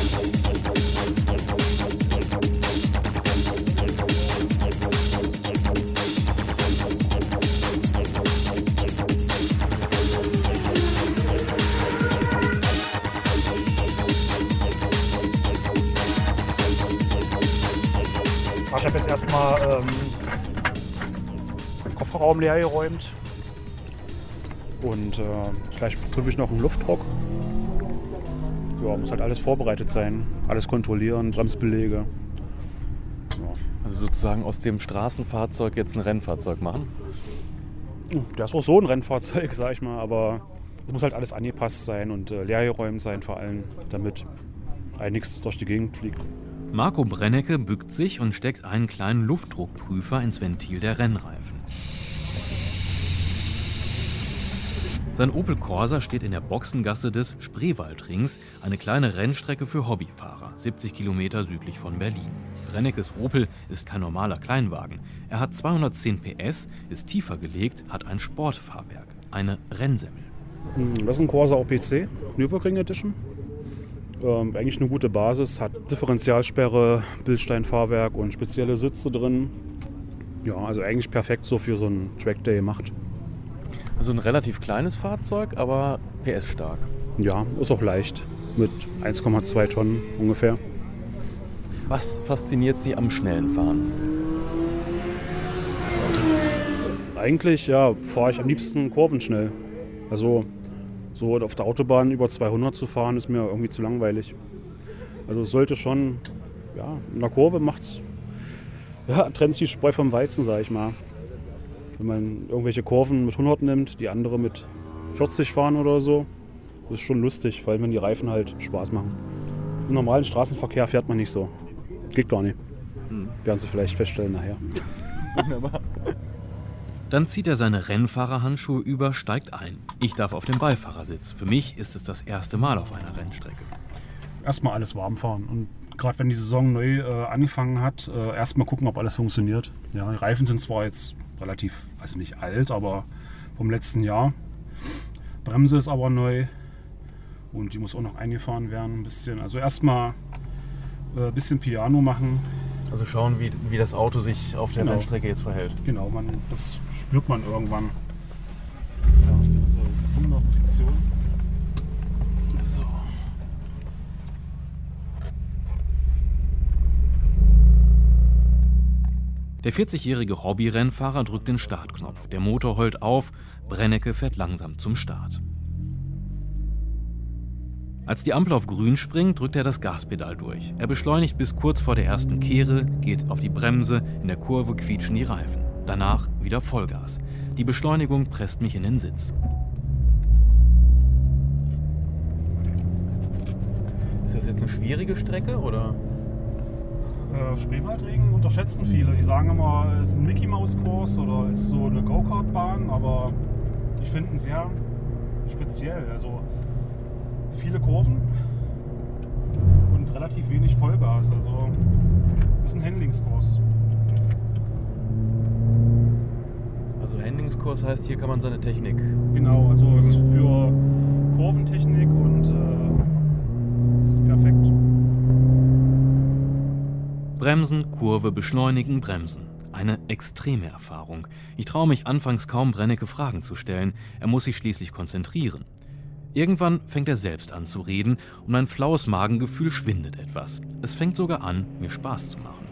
[SPEAKER 12] Ich habe jetzt erstmal den Kofferraum leer geräumt und gleich prüfe ich noch einen Luftdruck. Ja, muss halt alles vorbereitet sein, alles kontrollieren, Bremsbeläge. Ja.
[SPEAKER 7] Also sozusagen aus dem Straßenfahrzeug jetzt ein Rennfahrzeug machen?
[SPEAKER 12] Der ist auch so ein Rennfahrzeug, sag ich mal, aber es muss halt alles angepasst sein und leergeräumt sein vor allem, damit nichts durch die Gegend fliegt.
[SPEAKER 5] Marco Brennecke bückt sich und steckt einen kleinen Luftdruckprüfer ins Ventil der Rennreifen. Sein Opel Corsa steht in der Boxengasse des Spreewaldrings, eine kleine Rennstrecke für Hobbyfahrer, 70 Kilometer südlich von Berlin. Brennekes Opel ist kein normaler Kleinwagen. Er hat 210 PS, ist tiefer gelegt, hat ein Sportfahrwerk, eine Rennsemmel.
[SPEAKER 12] Das ist ein Corsa OPC, Nürburgring Edition. Eigentlich eine gute Basis, hat Differentialsperre, Bildsteinfahrwerk und spezielle Sitze drin. Ja, also eigentlich perfekt so für so einen Trackday gemacht.
[SPEAKER 7] Also ein relativ kleines Fahrzeug, aber PS-stark.
[SPEAKER 12] Ja, ist auch leicht, mit 1,2 Tonnen ungefähr.
[SPEAKER 7] Was fasziniert Sie am schnellen Fahren?
[SPEAKER 12] Eigentlich fahre ich am liebsten kurvenschnell. Also so auf der Autobahn über 200 zu fahren, ist mir irgendwie zu langweilig. Also es sollte schon, in der Kurve trennt die Spreu vom Weizen, sag ich mal. Wenn man irgendwelche Kurven mit 100 nimmt, die andere mit 40 fahren oder so, das ist schon lustig, weil wenn die Reifen halt Spaß machen. Im normalen Straßenverkehr fährt man nicht so. Geht gar nicht. Werden Sie vielleicht feststellen nachher.
[SPEAKER 7] Wunderbar.
[SPEAKER 5] Dann zieht er seine Rennfahrerhandschuhe über, steigt ein. Ich darf auf dem Beifahrersitz. Für mich ist es das erste Mal auf einer Rennstrecke.
[SPEAKER 12] Erstmal alles warm fahren und gerade wenn die Saison neu angefangen hat, erstmal gucken, ob alles funktioniert. Ja, die Reifen sind zwar jetzt relativ, also nicht alt, aber vom letzten Jahr. Bremse ist aber neu und die muss auch noch eingefahren werden ein bisschen. Also erstmal ein bisschen Piano machen.
[SPEAKER 7] Also schauen, wie das Auto sich auf der Rennstrecke jetzt verhält.
[SPEAKER 12] Genau, das spürt man irgendwann. Ja, also in der Position. So.
[SPEAKER 5] Der 40-jährige Hobbyrennfahrer drückt den Startknopf. Der Motor heult auf, Brennecke fährt langsam zum Start. Als die Ampel auf grün springt, drückt er das Gaspedal durch. Er beschleunigt bis kurz vor der ersten Kehre, geht auf die Bremse, in der Kurve quietschen die Reifen. Danach wieder Vollgas. Die Beschleunigung presst mich in den Sitz.
[SPEAKER 7] Ist das jetzt eine schwierige Strecke, oder?
[SPEAKER 12] Spreewaldregen unterschätzen viele. Die sagen immer, es ist ein Mickey-Maus-Kurs oder ist so eine Go-Kart-Bahn, aber ich finde ihn sehr speziell. Also viele Kurven und relativ wenig Vollgas. Also ist ein Handlingskurs.
[SPEAKER 7] Also Handlingskurs heißt, hier kann man seine Technik.
[SPEAKER 12] Genau, also ist für Kurventechnik und ist perfekt.
[SPEAKER 5] Bremsen, Kurve, beschleunigen, bremsen. Eine extreme Erfahrung. Ich traue mich anfangs kaum, Brennecke Fragen zu stellen. Er muss sich schließlich konzentrieren. Irgendwann fängt er selbst an zu reden und mein flaues Magengefühl schwindet etwas. Es fängt sogar an, mir Spaß zu machen.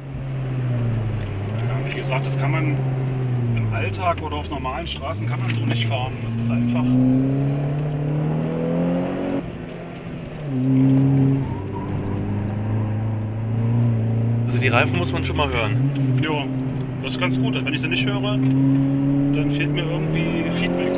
[SPEAKER 12] Ja, wie gesagt, das kann man im Alltag oder auf normalen Straßen kann man so nicht fahren. Das ist einfach...
[SPEAKER 7] Also die Reifen muss man schon mal hören.
[SPEAKER 12] Ja, das ist ganz gut. Wenn ich sie nicht höre, dann fehlt mir irgendwie Feedback.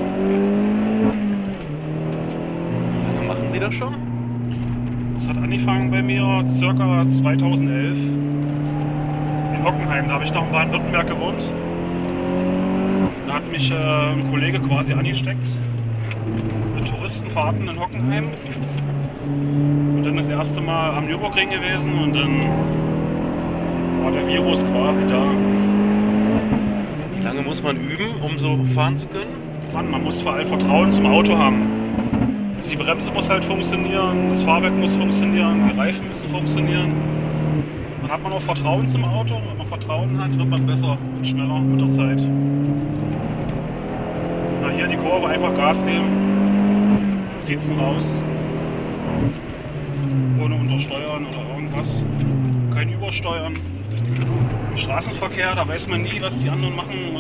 [SPEAKER 7] Wie lange machen Sie das schon?
[SPEAKER 12] Das hat angefangen bei mir ca. 2011 in Hockenheim. Da habe ich noch in Baden-Württemberg gewohnt. Da hat mich ein Kollege quasi angesteckt mit Touristenfahrten in Hockenheim. Und dann das erste Mal am Nürburgring gewesen und dann war der Virus quasi da.
[SPEAKER 7] Wie lange muss man üben, um so fahren zu können?
[SPEAKER 12] Man muss vor allem Vertrauen zum Auto haben. Also die Bremse muss halt funktionieren, das Fahrwerk muss funktionieren, die Reifen müssen funktionieren. Dann hat man auch Vertrauen zum Auto. Wenn man Vertrauen hat, wird man besser und schneller mit der Zeit. Na, hier die Kurve einfach Gas geben, zieht's ihn raus. Ohne untersteuern oder irgendwas. Kein Übersteuern. Im Straßenverkehr, da weiß man nie, was die anderen machen.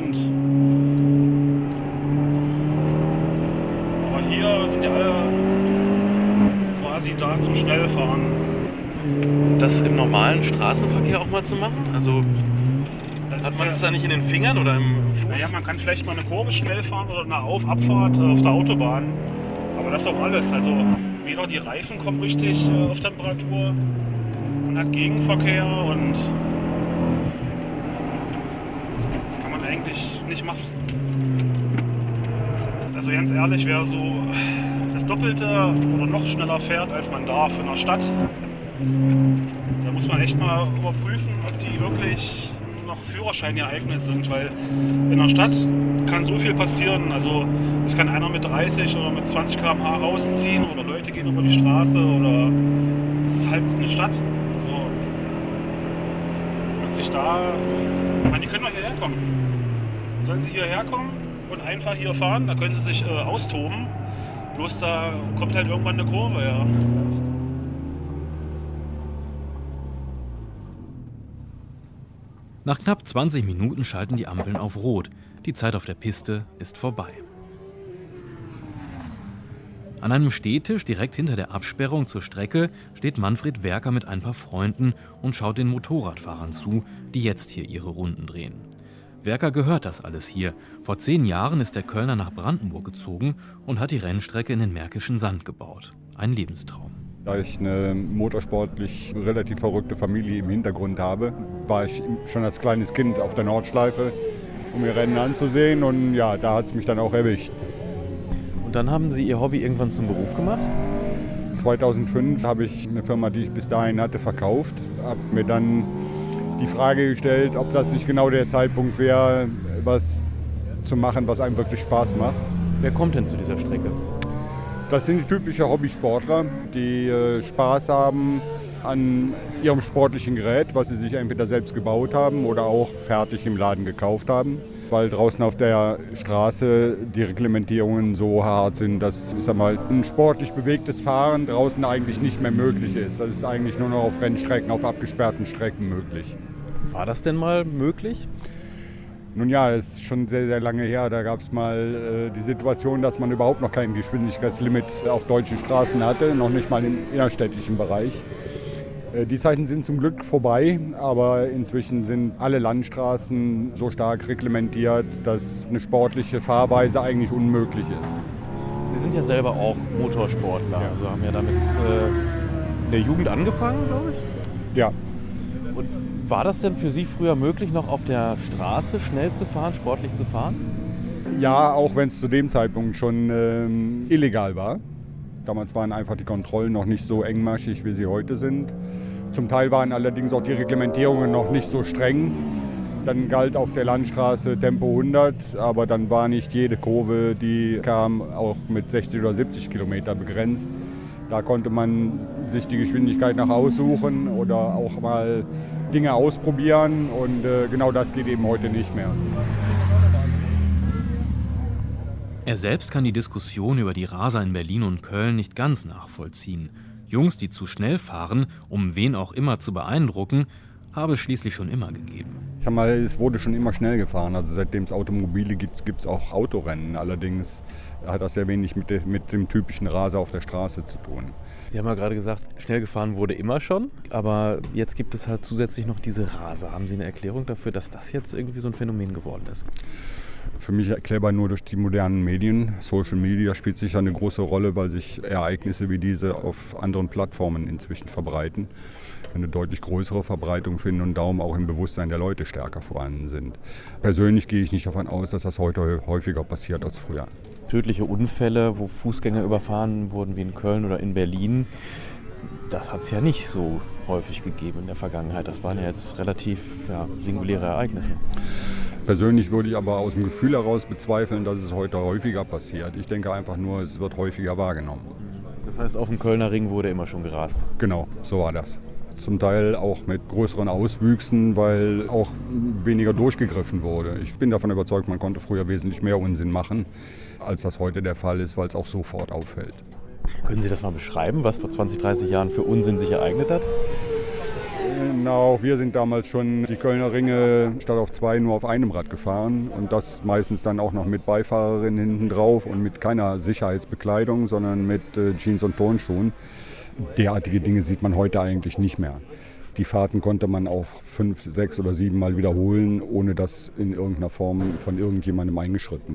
[SPEAKER 12] Aber hier sind ja alle quasi da zum Schnellfahren.
[SPEAKER 7] Und das im normalen Straßenverkehr auch mal zu machen? Also hat man das da nicht in den Fingern oder im Fuß?
[SPEAKER 12] Naja, man kann vielleicht mal eine Kurve schnell fahren oder eine Abfahrt auf der Autobahn. Aber das ist auch alles. Also weder die Reifen kommen richtig auf Temperatur, man hat Gegenverkehr und das kann man eigentlich nicht machen. Also ganz ehrlich, wer so das Doppelte oder noch schneller fährt, als man darf in der Stadt, da muss man echt mal überprüfen, ob die wirklich noch Führerschein geeignet sind, weil in der Stadt kann so viel passieren. Also es kann einer mit 30 oder mit 20 km/h rausziehen oder Leute gehen über die Straße oder es ist halt eine Stadt. So. Und sich da, die können doch hierher kommen. Sollen sie hierher kommen und einfach hier fahren, da können sie sich austoben. Bloß da kommt halt irgendwann eine Kurve, ja.
[SPEAKER 5] Nach knapp 20 Minuten schalten die Ampeln auf Rot. Die Zeit auf der Piste ist vorbei. An einem Stehtisch direkt hinter der Absperrung zur Strecke steht Manfred Werker mit ein paar Freunden und schaut den Motorradfahrern zu, die jetzt hier ihre Runden drehen. Werker gehört das alles hier. Vor 10 Jahren ist der Kölner nach Brandenburg gezogen und hat die Rennstrecke in den Märkischen Sand gebaut. Ein Lebenstraum.
[SPEAKER 13] Da ich eine motorsportlich relativ verrückte Familie im Hintergrund habe, war ich schon als kleines Kind auf der Nordschleife, um mir Rennen anzusehen. Und ja, da hat es mich dann auch erwischt.
[SPEAKER 7] Und dann haben Sie Ihr Hobby irgendwann zum Beruf gemacht?
[SPEAKER 13] 2005 habe ich eine Firma, die ich bis dahin hatte, verkauft. Habe mir dann die Frage gestellt, ob das nicht genau der Zeitpunkt wäre, was zu machen, was einem wirklich Spaß macht.
[SPEAKER 7] Wer kommt denn zu dieser Strecke?
[SPEAKER 13] Das sind die typischen Hobbysportler, die Spaß haben an ihrem sportlichen Gerät, was sie sich entweder selbst gebaut haben oder auch fertig im Laden gekauft haben. Weil draußen auf der Straße die Reglementierungen so hart sind, dass ein sportlich bewegtes Fahren draußen eigentlich nicht mehr möglich ist. Das ist eigentlich nur noch auf Rennstrecken, auf abgesperrten Strecken möglich.
[SPEAKER 7] War das denn mal möglich?
[SPEAKER 13] Nun ja, das ist schon sehr, sehr lange her. Da gab es mal die Situation, dass man überhaupt noch kein Geschwindigkeitslimit auf deutschen Straßen hatte, noch nicht mal im innerstädtischen Bereich. Die Zeiten sind zum Glück vorbei, aber inzwischen sind alle Landstraßen so stark reglementiert, dass eine sportliche Fahrweise eigentlich unmöglich ist.
[SPEAKER 7] Sie sind ja selber auch Motorsportler, ja. Also haben ja damit in der Jugend angefangen, glaube ich?
[SPEAKER 13] Ja.
[SPEAKER 7] Und war das denn für Sie früher möglich, noch auf der Straße schnell zu fahren, sportlich zu fahren?
[SPEAKER 13] Ja, auch wenn es zu dem Zeitpunkt schon illegal war. Damals waren einfach die Kontrollen noch nicht so engmaschig, wie sie heute sind. Zum Teil waren allerdings auch die Reglementierungen noch nicht so streng. Dann galt auf der Landstraße Tempo 100, aber dann war nicht jede Kurve, die kam, auch mit 60 oder 70 Kilometer begrenzt. Da konnte man sich die Geschwindigkeit noch aussuchen oder auch mal Dinge ausprobieren und genau das geht eben heute nicht mehr.
[SPEAKER 5] Er selbst kann die Diskussion über die Raser in Berlin und Köln nicht ganz nachvollziehen. Jungs, die zu schnell fahren, um wen auch immer zu beeindrucken, habe es schließlich schon immer gegeben.
[SPEAKER 13] Ich sag mal, es wurde schon immer schnell gefahren. Also seitdem es Automobile gibt, gibt es auch Autorennen. Allerdings hat das ja wenig mit dem typischen Raser auf der Straße zu tun.
[SPEAKER 7] Sie haben ja gerade gesagt, schnell gefahren wurde immer schon, aber jetzt gibt es halt zusätzlich noch diese Raser. Haben Sie eine Erklärung dafür, dass das jetzt irgendwie so ein Phänomen geworden ist?
[SPEAKER 13] Für mich erklärbar nur durch die modernen Medien. Social Media spielt sicher eine große Rolle, weil sich Ereignisse wie diese auf anderen Plattformen inzwischen verbreiten. Eine deutlich größere Verbreitung finden und darum auch im Bewusstsein der Leute stärker vorhanden sind. Persönlich gehe ich nicht davon aus, dass das heute häufiger passiert als früher.
[SPEAKER 7] Tödliche Unfälle, wo Fußgänger überfahren wurden, wie in Köln oder in Berlin, das hat es ja nicht so häufig gegeben in der Vergangenheit. Das waren ja jetzt relativ singuläre Ereignisse.
[SPEAKER 13] Persönlich würde ich aber aus dem Gefühl heraus bezweifeln, dass es heute häufiger passiert. Ich denke einfach nur, es wird häufiger wahrgenommen.
[SPEAKER 7] Das heißt, auf dem Kölner Ring wurde immer schon gerast?
[SPEAKER 13] Genau, so war das. Zum Teil auch mit größeren Auswüchsen, weil auch weniger durchgegriffen wurde. Ich bin davon überzeugt, man konnte früher wesentlich mehr Unsinn machen, als das heute der Fall ist, weil es auch sofort auffällt.
[SPEAKER 7] Können Sie das mal beschreiben, was vor 20, 30 Jahren für Unsinn sich ereignet hat?
[SPEAKER 13] Genau, wir sind damals schon die Kölner Ringe statt auf 2 nur auf einem Rad gefahren und das meistens dann auch noch mit Beifahrerin hinten drauf und mit keiner Sicherheitsbekleidung, sondern mit Jeans und Turnschuhen. Derartige Dinge sieht man heute eigentlich nicht mehr. Die Fahrten konnte man auch 5, 6 oder 7 Mal wiederholen, ohne dass in irgendeiner Form von irgendjemandem eingeschritten wurde.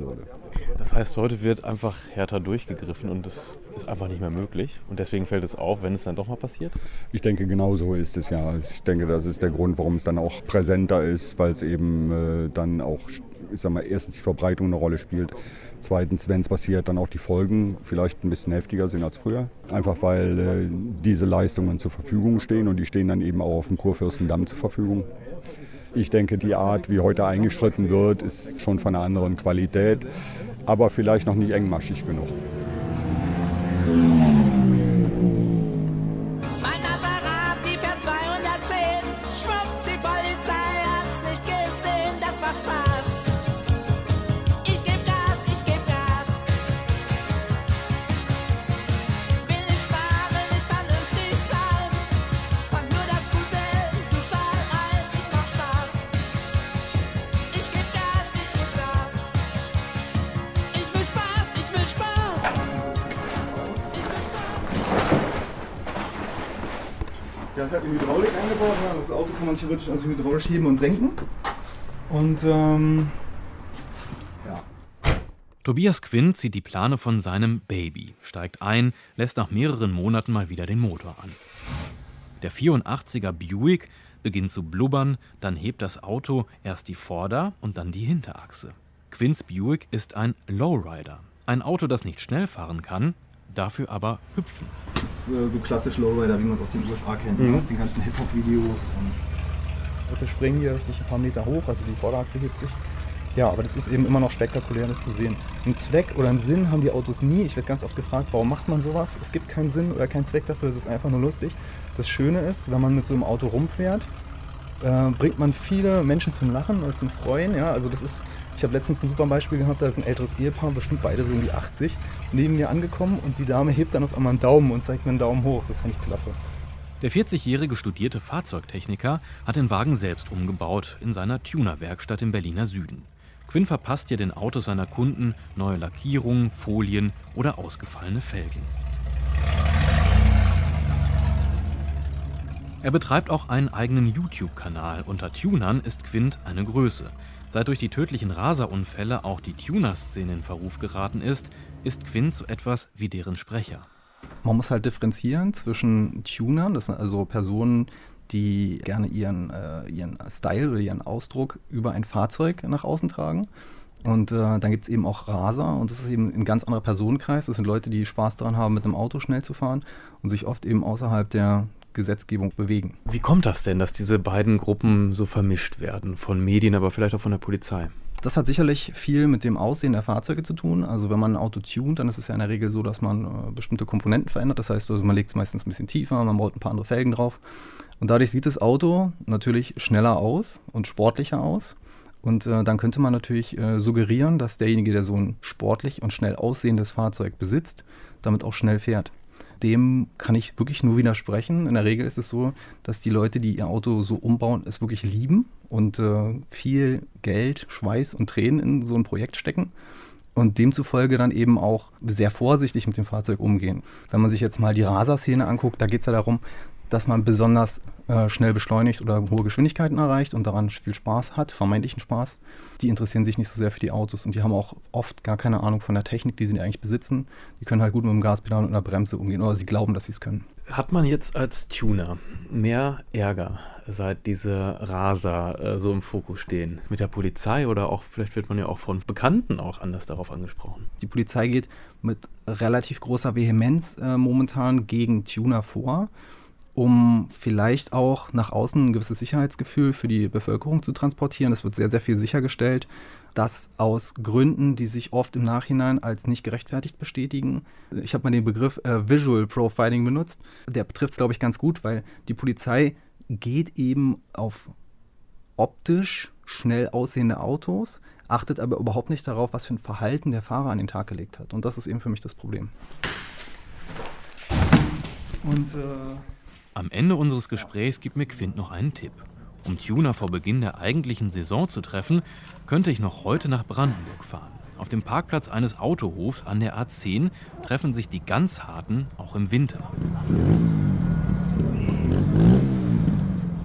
[SPEAKER 7] Das heißt, heute wird einfach härter durchgegriffen und das ist einfach nicht mehr möglich. Und deswegen fällt es auf, wenn es dann doch mal passiert?
[SPEAKER 13] Ich denke, genau so ist es ja. Ich denke, das ist der Grund, warum es dann auch präsenter ist, weil es eben dann auch, ich sag mal, erstens die Verbreitung eine Rolle spielt. Zweitens, wenn es passiert, dann auch die Folgen vielleicht ein bisschen heftiger sind als früher. Einfach weil diese Leistungen zur Verfügung stehen und die stehen dann eben auch auf dem Kurfürstendamm zur Verfügung. Ich denke, die Art, wie heute eingeschritten wird, ist schon von einer anderen Qualität, aber vielleicht noch nicht engmaschig genug.
[SPEAKER 10] Mein Apparat, die fährt 210. Schwupp, die Polizei hat's nicht gesehen. Das macht Spaß. Ich geb Gas, ich geb Gas. Will nicht sparen, will nicht vernünftig sein. Und nur das Gute super rein. Ich mach Spaß. Ich geb Gas, ich geb Gas. Ich will Spaß, ich will Spaß. Ich will Spaß.
[SPEAKER 14] Der hat halt eine Hydraulik eingebaut, das Auto kann man theoretisch also hydraulisch heben und senken. Und ja.
[SPEAKER 5] Tobias Quint zieht die Plane von seinem Baby, steigt ein, lässt nach mehreren Monaten mal wieder den Motor an. Der 84er Buick beginnt zu blubbern, dann hebt das Auto erst die Vorder- und dann die Hinterachse. Quints Buick ist ein Lowrider, ein Auto, das nicht schnell fahren kann, dafür aber hüpfen.
[SPEAKER 14] Das ist so klassisch Lowrider, wie man es aus den USA kennt, aus den ganzen Hip-Hop-Videos.
[SPEAKER 15] Wir springen hier richtig ein paar Meter hoch, also die Vorderachse hebt sich. Ja, aber das ist eben immer noch spektakulär, das zu sehen. Einen Zweck oder einen Sinn haben die Autos nie. Ich werde ganz oft gefragt, warum macht man sowas? Es gibt keinen Sinn oder keinen Zweck dafür, es ist einfach nur lustig. Das Schöne ist, wenn man mit so einem Auto rumfährt, bringt man viele Menschen zum Lachen oder zum Freuen. Ja, also das ist, ich habe letztens ein super Beispiel gehabt, da ist ein älteres Ehepaar, bestimmt beide so um die 80, neben mir angekommen und die Dame hebt dann auf einmal einen Daumen und zeigt mir einen Daumen hoch. Das fand ich klasse.
[SPEAKER 5] Der 40-jährige studierte Fahrzeugtechniker hat den Wagen selbst umgebaut in seiner Tunerwerkstatt im Berliner Süden. Quint verpasst hier den Autos seiner Kunden neue Lackierungen, Folien oder ausgefallene Felgen. Er betreibt auch einen eigenen YouTube-Kanal. Unter Tunern ist Quint eine Größe. Seit durch die tödlichen Raserunfälle auch die Tuner-Szene in Verruf geraten ist Quint so etwas wie deren Sprecher.
[SPEAKER 15] Man muss halt differenzieren zwischen Tunern, das sind also Personen, die gerne ihren Style oder ihren Ausdruck über ein Fahrzeug nach außen tragen. Und dann gibt es eben auch Raser und das ist eben ein ganz anderer Personenkreis. Das sind Leute, die Spaß daran haben, mit einem Auto schnell zu fahren und sich oft eben außerhalb der Gesetzgebung bewegen.
[SPEAKER 7] Wie kommt das denn, dass diese beiden Gruppen so vermischt werden? Von Medien, aber vielleicht auch von der Polizei?
[SPEAKER 15] Das hat sicherlich viel mit dem Aussehen der Fahrzeuge zu tun. Also wenn man ein Auto tunt, dann ist es ja in der Regel so, dass man bestimmte Komponenten verändert. Das heißt, also man legt es meistens ein bisschen tiefer, man baut ein paar andere Felgen drauf. Und dadurch sieht das Auto natürlich schneller aus und sportlicher aus. Und dann könnte man natürlich suggerieren, dass derjenige, der so ein sportlich und schnell aussehendes Fahrzeug besitzt, damit auch schnell fährt. Dem kann ich wirklich nur widersprechen. In der Regel ist es so, dass die Leute, die ihr Auto so umbauen, es wirklich lieben und viel Geld, Schweiß und Tränen in so ein Projekt stecken und demzufolge dann eben auch sehr vorsichtig mit dem Fahrzeug umgehen. Wenn man sich jetzt mal die Raser-Szene anguckt, da geht es ja darum, dass man besonders schnell beschleunigt oder hohe Geschwindigkeiten erreicht und daran viel Spaß hat, vermeintlichen Spaß. Die interessieren sich nicht so sehr für die Autos und die haben auch oft gar keine Ahnung von der Technik, die sie eigentlich besitzen. Die können halt gut mit dem Gaspedal und einer Bremse umgehen oder sie glauben, dass sie es können.
[SPEAKER 7] Hat man jetzt als Tuner mehr Ärger, seit diese Raser so im Fokus stehen? Mit der Polizei oder auch, vielleicht wird man ja auch von Bekannten auch anders darauf angesprochen?
[SPEAKER 15] Die Polizei geht mit relativ großer Vehemenz momentan gegen Tuner vor, um vielleicht auch nach außen ein gewisses Sicherheitsgefühl für die Bevölkerung zu transportieren. Es wird sehr, sehr viel sichergestellt, dass aus Gründen, die sich oft im Nachhinein als nicht gerechtfertigt bestätigen. Ich habe mal den Begriff Visual Profiling benutzt. Der betrifft es, glaube ich, ganz gut, weil die Polizei geht eben auf optisch schnell aussehende Autos, achtet aber überhaupt nicht darauf, was für ein Verhalten der Fahrer an den Tag gelegt hat. Und das ist eben für mich das Problem.
[SPEAKER 14] Und
[SPEAKER 5] am Ende unseres Gesprächs gibt mir Quint noch einen Tipp. Um Tuner vor Beginn der eigentlichen Saison zu treffen, könnte ich noch heute nach Brandenburg fahren. Auf dem Parkplatz eines Autohofs an der A10 treffen sich die ganz Harten auch im Winter.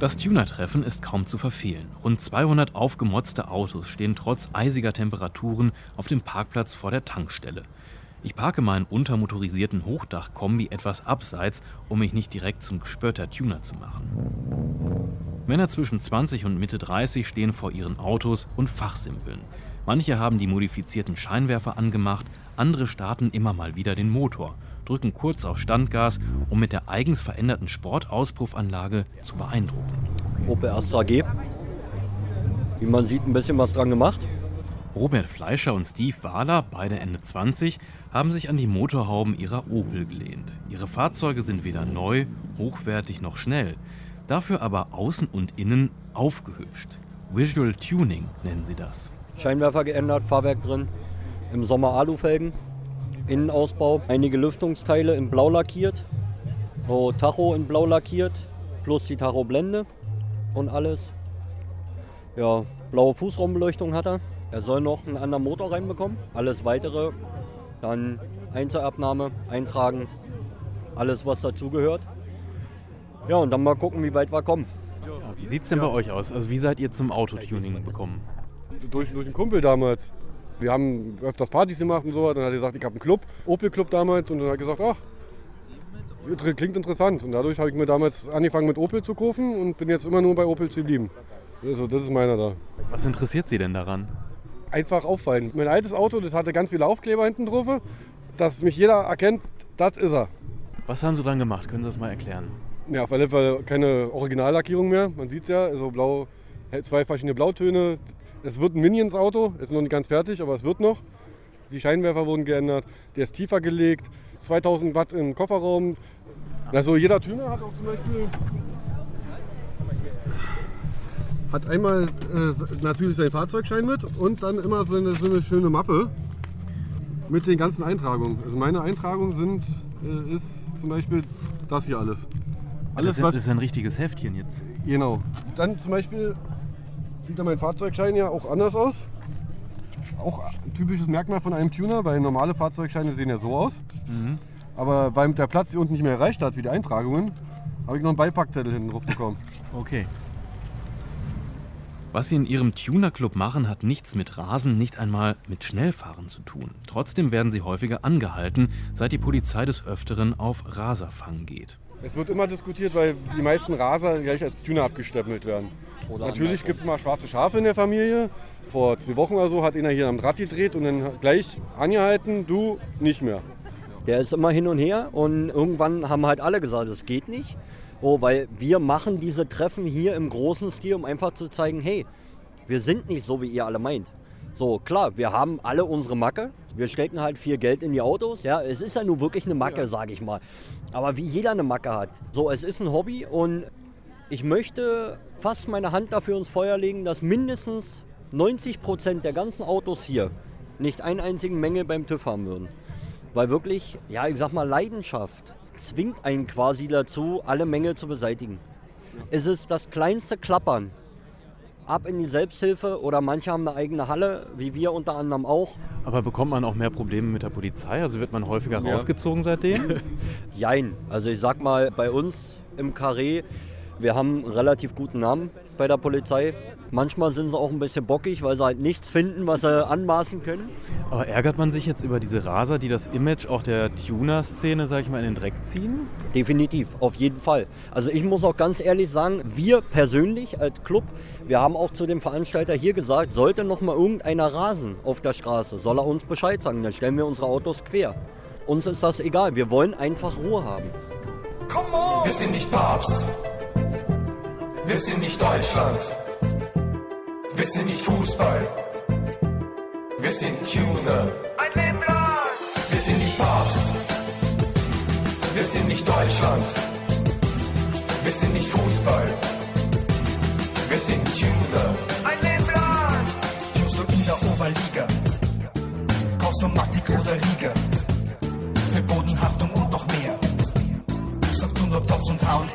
[SPEAKER 5] Das Tuner-Treffen ist kaum zu verfehlen. Rund 200 aufgemotzte Autos stehen trotz eisiger Temperaturen auf dem Parkplatz vor der Tankstelle. Ich parke meinen untermotorisierten Hochdach-Kombi etwas abseits, um mich nicht direkt zum Gespött der Tuner zu machen. Männer zwischen 20 und Mitte 30 stehen vor ihren Autos und fachsimpeln. Manche haben die modifizierten Scheinwerfer angemacht, andere starten immer mal wieder den Motor, drücken kurz auf Standgas, um mit der eigens veränderten Sportauspuffanlage zu beeindrucken.
[SPEAKER 16] Opel Astra G. Wie man sieht, ein bisschen was dran gemacht.
[SPEAKER 5] Robert Fleischer und Steve Wahler, beide Ende 20, haben sich an die Motorhauben ihrer Opel gelehnt. Ihre Fahrzeuge sind weder neu, hochwertig noch schnell, dafür aber außen und innen aufgehübscht. Visual Tuning nennen sie das.
[SPEAKER 16] Scheinwerfer geändert, Fahrwerk drin, im Sommer Alufelgen. Innenausbau, einige Lüftungsteile in blau lackiert, Tacho in blau lackiert, plus die Tachoblende und alles. Ja, blaue Fußraumbeleuchtung hat er. Er soll noch einen anderen Motor reinbekommen. Alles weitere, dann Einzelabnahme, eintragen, alles was dazugehört. Ja, und dann mal gucken, wie weit wir kommen.
[SPEAKER 5] Wie sieht es denn bei euch aus? Also wie seid ihr zum Autotuning gekommen?
[SPEAKER 17] Durch einen Kumpel damals. Wir haben öfters Partys gemacht und so. Dann hat er gesagt, ich habe einen Club, Opel-Club damals. Und dann hat er gesagt, ach, klingt interessant. Und dadurch habe ich mir damals angefangen mit Opel zu kaufen und bin jetzt immer nur bei Opel geblieben. Also, das ist meiner da.
[SPEAKER 5] Was interessiert Sie denn daran?
[SPEAKER 17] Einfach auffallen. Mein altes Auto, das hatte ganz viele Aufkleber hinten drauf, dass mich jeder erkennt, das ist er.
[SPEAKER 5] Was haben Sie dann gemacht? Können Sie das mal erklären?
[SPEAKER 17] Ja, auf alle Fälle keine Originallackierung mehr. Man sieht es ja, also blau, 2 verschiedene Blautöne. Es wird ein Minions-Auto, ist noch nicht ganz fertig, aber es wird noch. Die Scheinwerfer wurden geändert, der ist tiefer gelegt, 2000 Watt im Kofferraum. Also jeder Tuner hat auch zum Beispiel hat einmal natürlich seinen Fahrzeugschein mit und dann immer so eine schöne Mappe mit den ganzen Eintragungen. Also meine Eintragungen ist zum Beispiel das hier alles.
[SPEAKER 5] Das ist ein richtiges Heftchen jetzt.
[SPEAKER 17] Genau. Dann zum Beispiel sieht ja mein Fahrzeugschein ja auch anders aus. Auch ein typisches Merkmal von einem Tuner, weil normale Fahrzeugscheine sehen ja so aus. Mhm. Aber weil der Platz hier unten nicht mehr erreicht hat für die Eintragungen, habe ich noch einen Beipackzettel hinten drauf bekommen.
[SPEAKER 5] Okay. Was sie in ihrem Tuner-Club machen, hat nichts mit Rasen, nicht einmal mit Schnellfahren zu tun. Trotzdem werden sie häufiger angehalten, seit die Polizei des Öfteren auf Raserfang geht.
[SPEAKER 17] Es wird immer diskutiert, weil die meisten Raser gleich als Tuner abgestempelt werden. Natürlich gibt es mal schwarze Schafe in der Familie. Vor 2 Wochen oder so hat einer hier am Rad gedreht und dann gleich angehalten, du nicht mehr.
[SPEAKER 16] Der ist immer hin und her und irgendwann haben halt alle gesagt, es geht nicht. Weil wir machen diese Treffen hier im großen Stil, um einfach zu zeigen, hey, wir sind nicht so, wie ihr alle meint. So, klar, wir haben alle unsere Macke. Wir stecken halt viel Geld in die Autos. Ja, es ist ja nun wirklich eine Macke, sage ich mal. Aber wie jeder eine Macke hat. So, es ist ein Hobby und ich möchte fast meine Hand dafür ins Feuer legen, dass mindestens 90% der ganzen Autos hier nicht einen einzigen Mängel beim TÜV haben würden. Weil wirklich, ja, ich sag mal, Leidenschaft zwingt einen quasi dazu, alle Mängel zu beseitigen. Es ist das kleinste Klappern. Ab in die Selbsthilfe oder manche haben eine eigene Halle, wie wir unter anderem auch.
[SPEAKER 5] Aber bekommt man auch mehr Probleme mit der Polizei? Also wird man häufiger rausgezogen seitdem?
[SPEAKER 16] Jein. Also ich sag mal, bei uns im Carré, wir haben einen relativ guten Namen bei der Polizei. Manchmal sind sie auch ein bisschen bockig, weil sie halt nichts finden, was sie anmaßen können.
[SPEAKER 5] Aber ärgert man sich jetzt über diese Raser, die das Image auch der Tuner-Szene, sag ich mal, in den Dreck ziehen?
[SPEAKER 16] Definitiv, auf jeden Fall. Also ich muss auch ganz ehrlich sagen, wir persönlich als Club, wir haben auch zu dem Veranstalter hier gesagt, sollte noch mal irgendeiner rasen auf der Straße, soll er uns Bescheid sagen, dann stellen wir unsere Autos quer. Uns ist das egal, wir wollen einfach Ruhe haben.
[SPEAKER 10] Come on! Wir sind nicht Papst. Wir sind nicht Deutschland. Wir sind nicht Fußball. Wir sind Tuner. Ein Leben lang! Wir sind nicht Papst. Wir sind nicht Deutschland. Wir sind nicht Fußball. Wir sind Tuner. Ein Leben lang! Tunst du in der Oberliga? Kaufst du Matic oder Liga? Für Bodenhaftung und noch mehr. Sagt du nur Tops und H&R.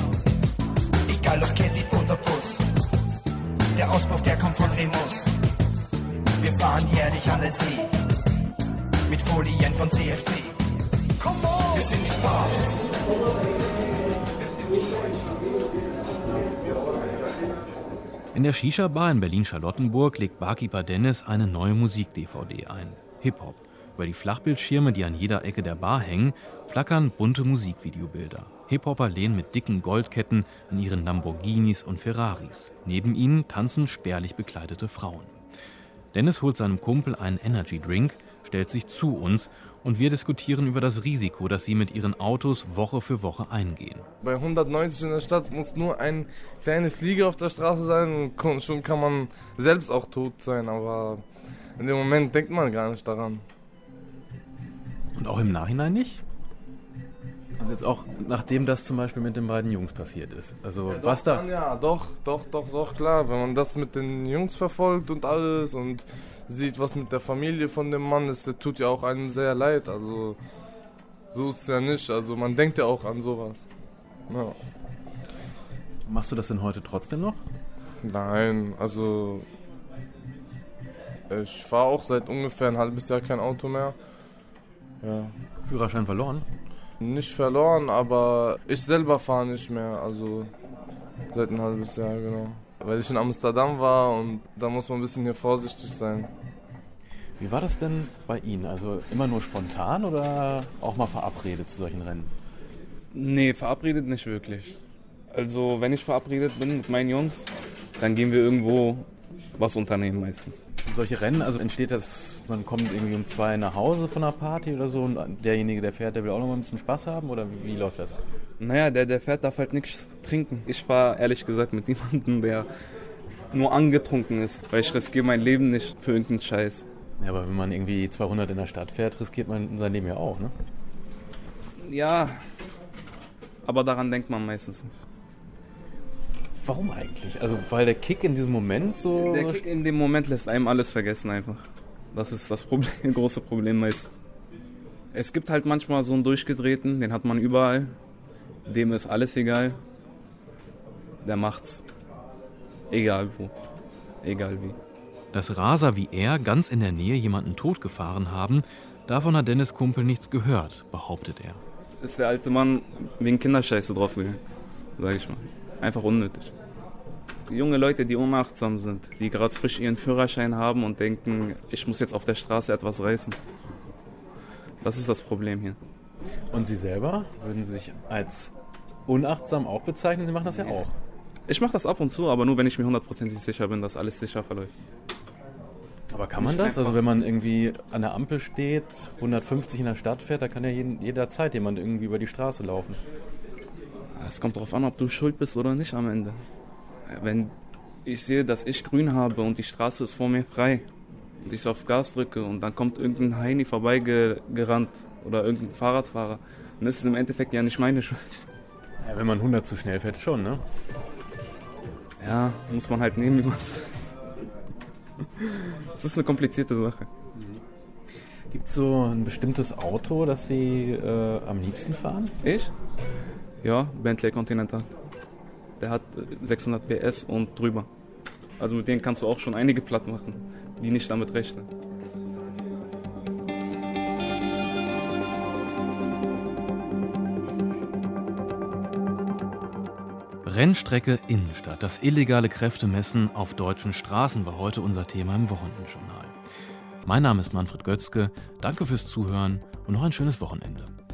[SPEAKER 10] Egal ob Caddy oder Bus. Der Auspuff, der kommt von Remus. Wir fahren jährlich an den See. Mit Folien von CFC. Come on! Wir sind nicht Papst. Wir sind nicht Deutschland.
[SPEAKER 5] In der Shisha-Bar in Berlin-Charlottenburg legt Barkeeper Dennis eine neue Musik-DVD ein. Hip-Hop. Über die Flachbildschirme, die an jeder Ecke der Bar hängen, flackern bunte Musikvideobilder. Hip-Hopper lehnen mit dicken Goldketten an ihren Lamborghinis und Ferraris. Neben ihnen tanzen spärlich bekleidete Frauen. Dennis holt seinem Kumpel einen Energy-Drink, stellt sich zu uns und wir diskutieren über das Risiko, das sie mit ihren Autos Woche für Woche eingehen.
[SPEAKER 11] Bei 190 in der Stadt muss nur ein kleines Flieger auf der Straße sein und schon kann man selbst auch tot sein, aber in dem Moment denkt man gar nicht daran.
[SPEAKER 5] Und auch im Nachhinein nicht? Also jetzt auch nachdem das zum Beispiel mit den beiden Jungs passiert ist. Also
[SPEAKER 11] Ja,
[SPEAKER 5] was da...
[SPEAKER 11] Doch, klar. Wenn man das mit den Jungs verfolgt und alles und sieht, was mit der Familie von dem Mann ist, das tut ja auch einem sehr leid. Also so ist es ja nicht. Also man denkt ja auch an sowas. Ja.
[SPEAKER 5] Machst du das denn heute trotzdem noch?
[SPEAKER 11] Nein, also ich fahre auch seit ungefähr ein halbes Jahr kein Auto mehr. Ja.
[SPEAKER 5] Führerschein verloren?
[SPEAKER 11] Nicht verloren, aber ich selber fahre nicht mehr, also seit ein halbes Jahr, genau. Weil ich in Amsterdam war und da muss man ein bisschen hier vorsichtig sein.
[SPEAKER 5] Wie war das denn bei Ihnen? Also immer nur spontan oder auch mal verabredet zu solchen Rennen?
[SPEAKER 3] Nee, verabredet nicht wirklich. Also wenn ich verabredet bin mit meinen Jungs, dann gehen wir irgendwo was unternehmen meistens.
[SPEAKER 5] Solche Rennen, also entsteht das, man kommt irgendwie um 2 nach Hause von einer Party oder so und derjenige, der fährt, der will auch noch mal ein bisschen Spaß haben oder wie läuft das?
[SPEAKER 3] Naja, der fährt, darf halt nichts trinken. Ich fahre ehrlich gesagt mit jemandem, der nur angetrunken ist, weil ich riskiere mein Leben nicht für irgendeinen Scheiß.
[SPEAKER 5] Ja, aber wenn man irgendwie 200 in der Stadt fährt, riskiert man sein Leben ja auch, ne?
[SPEAKER 3] Ja, aber daran denkt man meistens nicht.
[SPEAKER 5] Warum eigentlich? Also weil der Kick in diesem Moment so...
[SPEAKER 3] Der Kick in dem Moment lässt einem alles vergessen einfach. Das ist das Problem, große Problem meist. Es gibt halt manchmal so einen Durchgedrehten, den hat man überall. Dem ist alles egal. Der macht's. Egal wo. Egal wie.
[SPEAKER 5] Dass Raser wie er ganz in der Nähe jemanden totgefahren haben, davon hat Dennis' Kumpel nichts gehört, behauptet er.
[SPEAKER 3] Ist der alte Mann wegen Kinderscheiße draufgegangen, sag ich mal. Einfach unnötig. Die junge Leute, die unachtsam sind, die gerade frisch ihren Führerschein haben und denken, ich muss jetzt auf der Straße etwas reißen. Das ist das Problem hier.
[SPEAKER 5] Und Sie selber? Würden Sie sich als unachtsam auch bezeichnen? Sie machen das ja auch.
[SPEAKER 3] Ich mache das ab und zu, aber nur, wenn ich mir 100% sicher bin, dass alles sicher verläuft.
[SPEAKER 5] Aber kann man das? Also wenn man irgendwie an der Ampel steht, 150 in der Stadt fährt, da kann ja jederzeit jemand irgendwie über die Straße laufen.
[SPEAKER 3] Es kommt darauf an, ob du schuld bist oder nicht am Ende. Wenn ich sehe, dass ich grün habe und die Straße ist vor mir frei und ich aufs Gas drücke und dann kommt irgendein Heini vorbeigerannt oder irgendein Fahrradfahrer, dann ist es im Endeffekt ja nicht meine Schuld.
[SPEAKER 5] Ja, wenn man 100 zu schnell fährt, schon, ne?
[SPEAKER 3] Ja, muss man halt nehmen, wie man es... Das ist eine komplizierte Sache.
[SPEAKER 5] Gibt es so ein bestimmtes Auto, das Sie am liebsten fahren?
[SPEAKER 3] Ich? Ja, Bentley Continental. Der hat 600 PS und drüber. Also mit denen kannst du auch schon einige platt machen, die nicht damit rechnen.
[SPEAKER 5] Rennstrecke Innenstadt. Das illegale Kräftemessen auf deutschen Straßen war heute unser Thema im Wochenendjournal. Mein Name ist Manfred Götzke. Danke fürs Zuhören und noch ein schönes Wochenende.